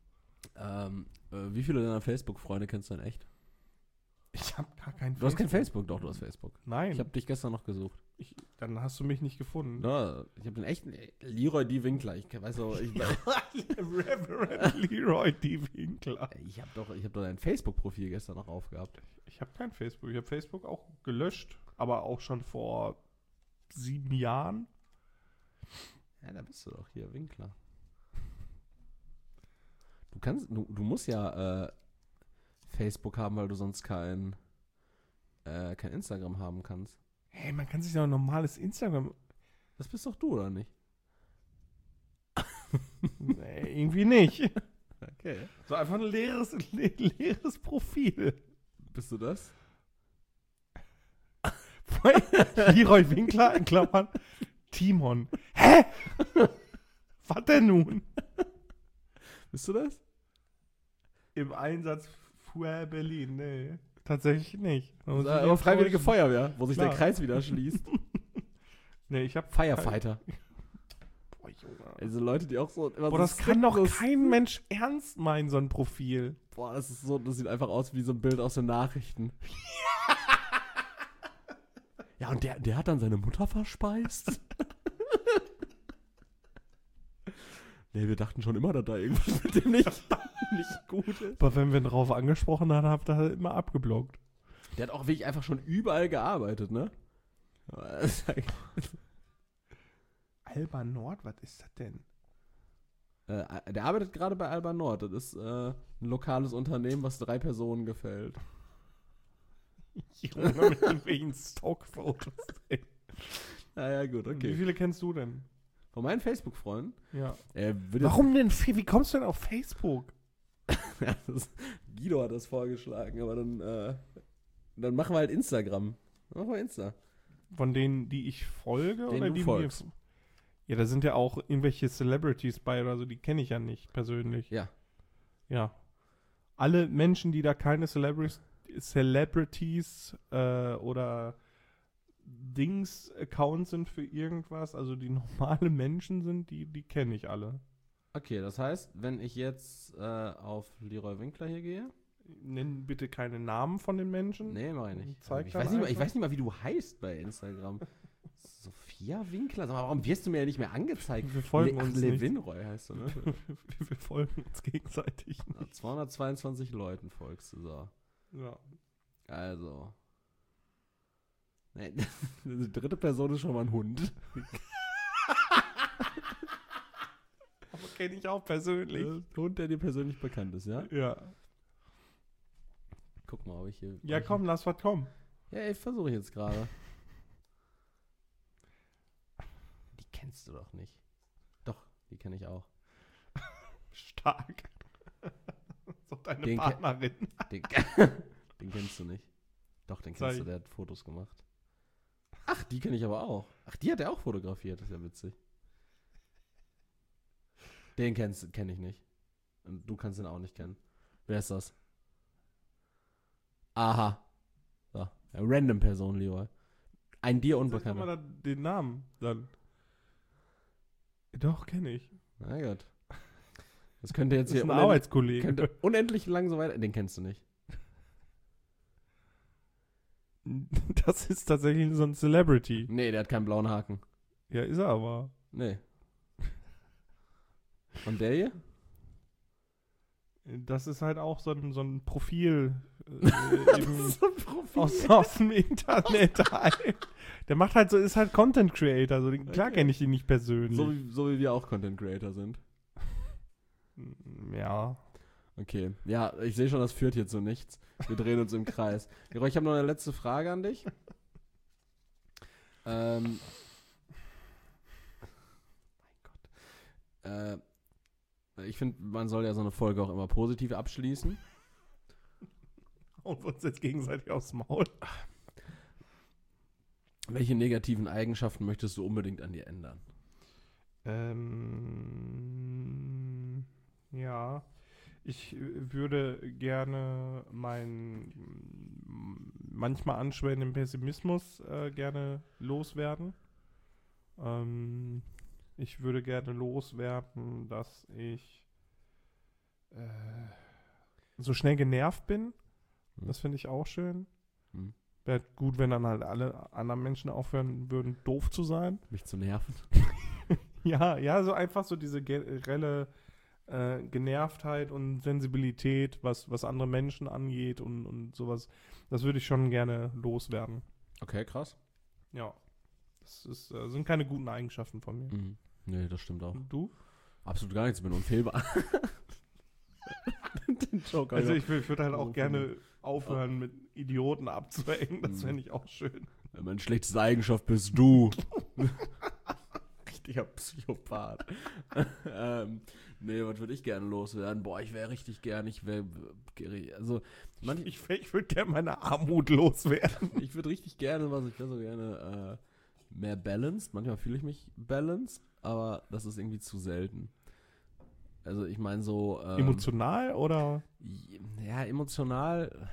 Wie viele deiner Facebook-Freunde kennst du denn echt? Ich habe gar kein Facebook. Du hast kein Facebook? Doch, du hast Facebook. Nein. Ich habe dich gestern noch gesucht. Dann hast du mich nicht gefunden. Ja, ich habe den echten Leroy D. Winkler. Ich weiß auch, Reverend Leroy D. Winkler. Ich habe doch dein Facebook-Profil gestern noch aufgehabt. Ich habe kein Facebook. Ich habe Facebook auch gelöscht, aber auch schon vor 7 Jahren. Ja, da bist du doch hier, Winkler. Du musst ja Facebook haben, weil du sonst kein Instagram haben kannst. Hey, man kann sich doch ein normales Instagram... Das bist doch du, oder nicht? Nee, irgendwie nicht. Okay. So einfach ein leeres Profil. Bist du das? Leroy Winkler in Klammern Timon. Hä? Was denn nun? Bist du das? Im Einsatz für Berlin, nee. Tatsächlich nicht. Aber Freiwillige Feuerwehr, wo sich Klar. der Kreis wieder schließt. Nee, ich hab Firefighter. Boah, Junge. Also Leute, die auch so immer Boah, so das kann doch strikt- kein Mensch ernst meinen, so ein Profil. Boah, das sieht einfach aus wie so ein Bild aus den Nachrichten. Ja, und der hat dann seine Mutter verspeist. Nee, wir dachten schon immer, dass da irgendwas mit dem nicht gut ist. Aber wenn wir ihn drauf angesprochen haben, habt ihr immer abgeblockt. Der hat auch wirklich einfach schon überall gearbeitet, ne? Alba Nord, was ist das denn? Der arbeitet gerade bei Alba Nord. Das ist ein lokales Unternehmen, was 3 Personen gefällt. Junge, mit irgendwelchen Stockfotos. Naja, gut, okay. Wie viele kennst du denn? Von meinen Facebook-Freunden? Ja. Warum? Wie kommst du denn auf Facebook? Guido hat das vorgeschlagen, aber dann machen wir halt Instagram. Dann machen wir Insta. Von denen, die ich folge? Denen oder du die folgst. mir... Ja, da sind ja auch irgendwelche Celebrities bei oder so, die kenne ich ja nicht persönlich. Ja. Ja. Alle Menschen, die da keine Celebrities oder Dings-Accounts sind für irgendwas, also die normale Menschen sind, die kenne ich alle. Okay, das heißt, wenn ich jetzt auf Leroy Winkler hier gehe. Nenn bitte keine Namen von den Menschen. Nee, mach ich nicht. Zeig Ich dann weiß nicht einfach. mal, wie du heißt bei Instagram. Sophia Winkler? Sag mal, warum wirst du mir ja nicht mehr angezeigt? Wir folgen uns nicht. Lewinroy heißt du, ne? Wir folgen uns gegenseitig nicht. 222 Leuten folgst du so. Ja. Also. Nee, die dritte Person ist schon mal ein Hund. Aber kenne ich auch persönlich. Ein Hund, der dir persönlich bekannt ist, ja? Ja. Guck mal, ob ich hier. Ja, komm, lass was kommen. Ja, ich versuche jetzt gerade. Die kennst du doch nicht. Doch, die kenne ich auch. Stark. So deine Den Partnerin. Den kennst du nicht. Doch, den Zeig. kennst du, der hat Fotos gemacht. Ach, die kenne ich aber auch. Ach, die hat er auch fotografiert, das ist ja witzig. Den kenne ich nicht. Und du kannst ihn auch nicht kennen. Wer ist das? Aha. So, ja, random Person, Leroy. Ein dir Sag Unbekannter. mal den Namen dann. Doch, kenne ich. Na gut. Das könnte jetzt Das ist hier ein Arbeitskollege. könnte unendlich lang so weiter. Den kennst du nicht. Das ist tatsächlich so ein Celebrity. Nee, der hat keinen blauen Haken. Ja, ist er aber. Nee. Und der hier? Das ist halt auch so ein Profil, So ein Profil. aus dem Internet. Der macht halt so, ist halt Content Creator. So, klar Okay. kenne ich ihn nicht persönlich. So wie wir auch Content Creator sind. Ja. Okay. Ja, ich sehe schon, das führt hier zu nichts. Wir drehen uns im Kreis. Leroy, ich habe noch eine letzte Frage an dich. Mein Gott. Ich finde, man soll ja so eine Folge auch immer positiv abschließen. Und uns jetzt gegenseitig aufs Maul. Welche negativen Eigenschaften möchtest du unbedingt an dir ändern? Ja. Ich würde gerne meinen manchmal anschwellenden Pessimismus gerne loswerden. Ich würde gerne loswerden, dass ich so schnell genervt bin. Das finde ich auch schön. Hm. Wäre gut, wenn dann halt alle anderen Menschen aufhören würden, doof zu sein. Mich zu nerven? Ja, so einfach so diese generelle Genervtheit und Sensibilität, was andere Menschen angeht und sowas. Das würde ich schon gerne loswerden. Okay, krass. Ja. Das sind keine guten Eigenschaften von mir. Mhm. Nee, das stimmt auch. Und du? Absolut gar nichts, ich bin unfehlbar. Den Joke Also ich ich würde halt auch gerne aufhören, mit Idioten abzuhängen. Das Mhm. fände ich auch schön. Meine schlechteste Eigenschaft bist du. Richtiger Psychopath. Nee, was würde ich gerne loswerden? Boah, ich wäre richtig gern, ich würde gerne meine Armut loswerden. ich würde richtig gerne, ich wäre so gerne mehr balanced. Manchmal fühle ich mich balanced, aber das ist irgendwie zu selten. Also ich meine so... Emotional oder? Ja, emotional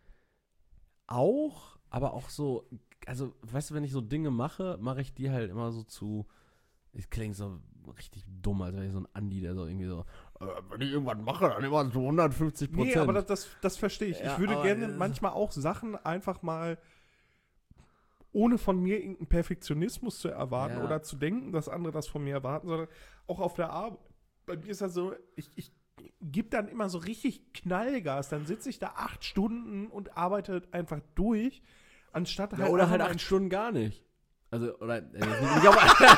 auch, aber auch so, also weißt du, wenn ich so Dinge mache ich die halt immer so zu, es klingt so richtig dumm, als wäre ich so ein Andi, der so irgendwie so, wenn ich irgendwas mache, dann immer so 150%. Nee, aber das verstehe ich. Ja, Ich würde aber, gerne manchmal auch Sachen einfach mal, ohne von mir irgendeinen Perfektionismus zu erwarten Ja. oder zu denken, dass andere das von mir erwarten, sondern auch auf der Arbeit. Bei mir ist das so, ich gebe dann immer so richtig Knallgas. Dann sitze ich da 8 Stunden und arbeite einfach durch, anstatt Ja, halt oder einfach halt mal 8 Stunden gar nicht. Also, oder, nicht auf,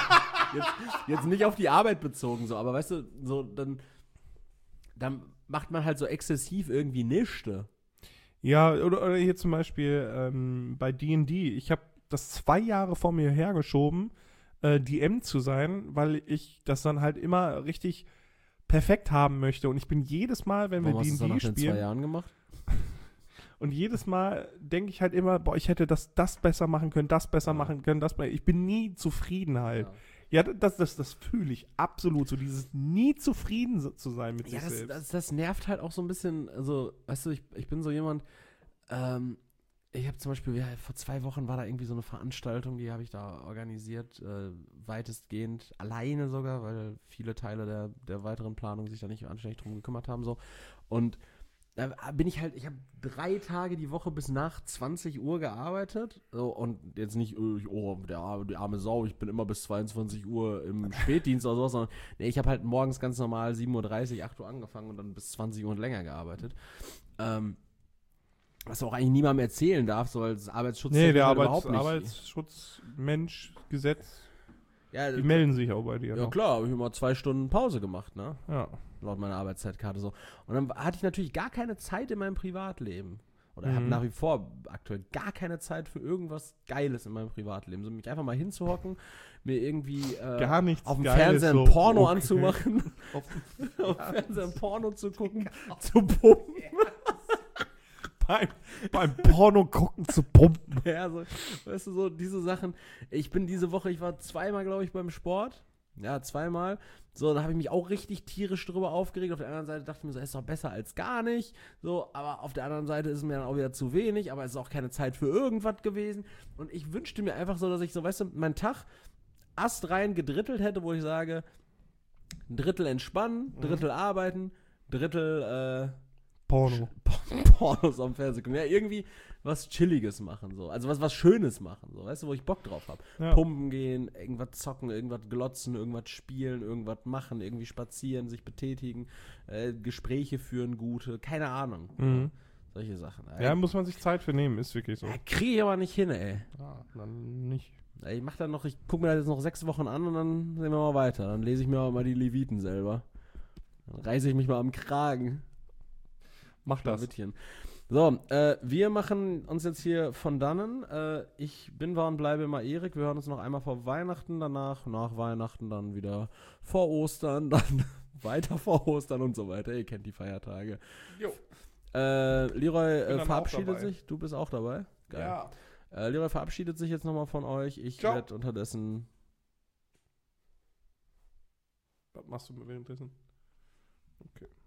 jetzt nicht auf die Arbeit bezogen, so, aber weißt du, so, dann macht man halt so exzessiv irgendwie nichts. Ja, oder hier zum Beispiel bei D&D. Ich habe das 2 Jahre vor mir hergeschoben, DM zu sein, weil ich das dann halt immer richtig perfekt haben möchte. Und ich bin jedes Mal, wenn Warum wir hast du es dann D&D nach den 2 spielen, Jahren gemacht? und jedes Mal denke ich halt immer, boah, ich hätte das besser machen können, das besser machen können, ich bin nie zufrieden halt. Ja, das fühle ich absolut, so dieses nie zufrieden zu sein mit sich selbst. Das nervt halt auch so ein bisschen, also, weißt du, ich bin so jemand, ich habe zum Beispiel, vor 2 Wochen war da irgendwie so eine Veranstaltung, die habe ich da organisiert, weitestgehend alleine sogar, weil viele Teile der weiteren Planung sich da nicht anständig drum gekümmert haben, so. Und da bin ich halt, ich habe 3 Tage die Woche bis nach 20 Uhr gearbeitet, so, und jetzt nicht, die arme Sau, ich bin immer bis 22 Uhr im Spätdienst oder sowas, sondern nee, ich habe halt morgens ganz normal 7:30 Uhr, 8 Uhr angefangen und dann bis 20 Uhr und länger gearbeitet. Was du auch eigentlich niemandem erzählen darfst, so als Arbeitsschutz. Nee, der halt überhaupt nicht. Arbeitsschutz, Mensch, Gesetz, ja, die melden sich auch bei dir. Ja, noch. klar, habe ich immer 2 Stunden Pause gemacht, ne? Ja. Laut meiner Arbeitszeitkarte so. Und dann hatte ich natürlich gar keine Zeit in meinem Privatleben. Oder habe nach wie vor aktuell gar keine Zeit für irgendwas Geiles in meinem Privatleben. So mich einfach mal hinzuhocken, mir irgendwie Gar nichts auf dem Geiles, Fernseher so, ein Porno okay. anzumachen, auf dem Fernseher ein Porno zu gucken, zu pumpen. Beim Porno gucken zu pumpen. Ja, so, weißt du, so diese Sachen. Ich war 2-mal, glaube ich, beim Sport. Ja, 2-mal. So, da habe ich mich auch richtig tierisch drüber aufgeregt. Auf der anderen Seite dachte ich mir so, ist doch besser als gar nicht. So, aber auf der anderen Seite ist es mir dann auch wieder zu wenig, aber es ist auch keine Zeit für irgendwas gewesen. Und ich wünschte mir einfach so, dass ich so, weißt du, meinen Tag astrein gedrittelt hätte, wo ich sage, 1/3 entspannen, 1/3 arbeiten, 1/3 Pornos am Fernsehen gucken. Ja, irgendwie was Chilliges machen, so. Also was Schönes machen, so. Weißt du, wo ich Bock drauf habe. Ja. Pumpen gehen, irgendwas zocken, irgendwas glotzen, irgendwas spielen, irgendwas machen, irgendwie spazieren, sich betätigen, Gespräche führen, gute, keine Ahnung. Mhm. Solche Sachen. Ja, muss man sich Zeit für nehmen, ist wirklich so. Ja, kriege ich aber nicht hin, ey. Ja, dann nicht. Ich gucke mir das jetzt noch 6 Wochen an und dann sehen wir mal weiter. Dann lese ich mir auch mal die Leviten selber. Dann reiße ich mich mal am Kragen. Mach das. Wittchen. So, wir machen uns jetzt hier von dannen. Ich bin, war und bleibe immer Erik. Wir hören uns noch einmal vor Weihnachten, danach, nach Weihnachten, dann wieder vor Ostern, dann weiter vor Ostern und so weiter. Ihr kennt die Feiertage. Jo. Leroy verabschiedet sich. Du bist auch dabei? Geil. Ja. Leroy verabschiedet sich jetzt nochmal von euch. Ich werde unterdessen... Was machst du währenddessen? Okay.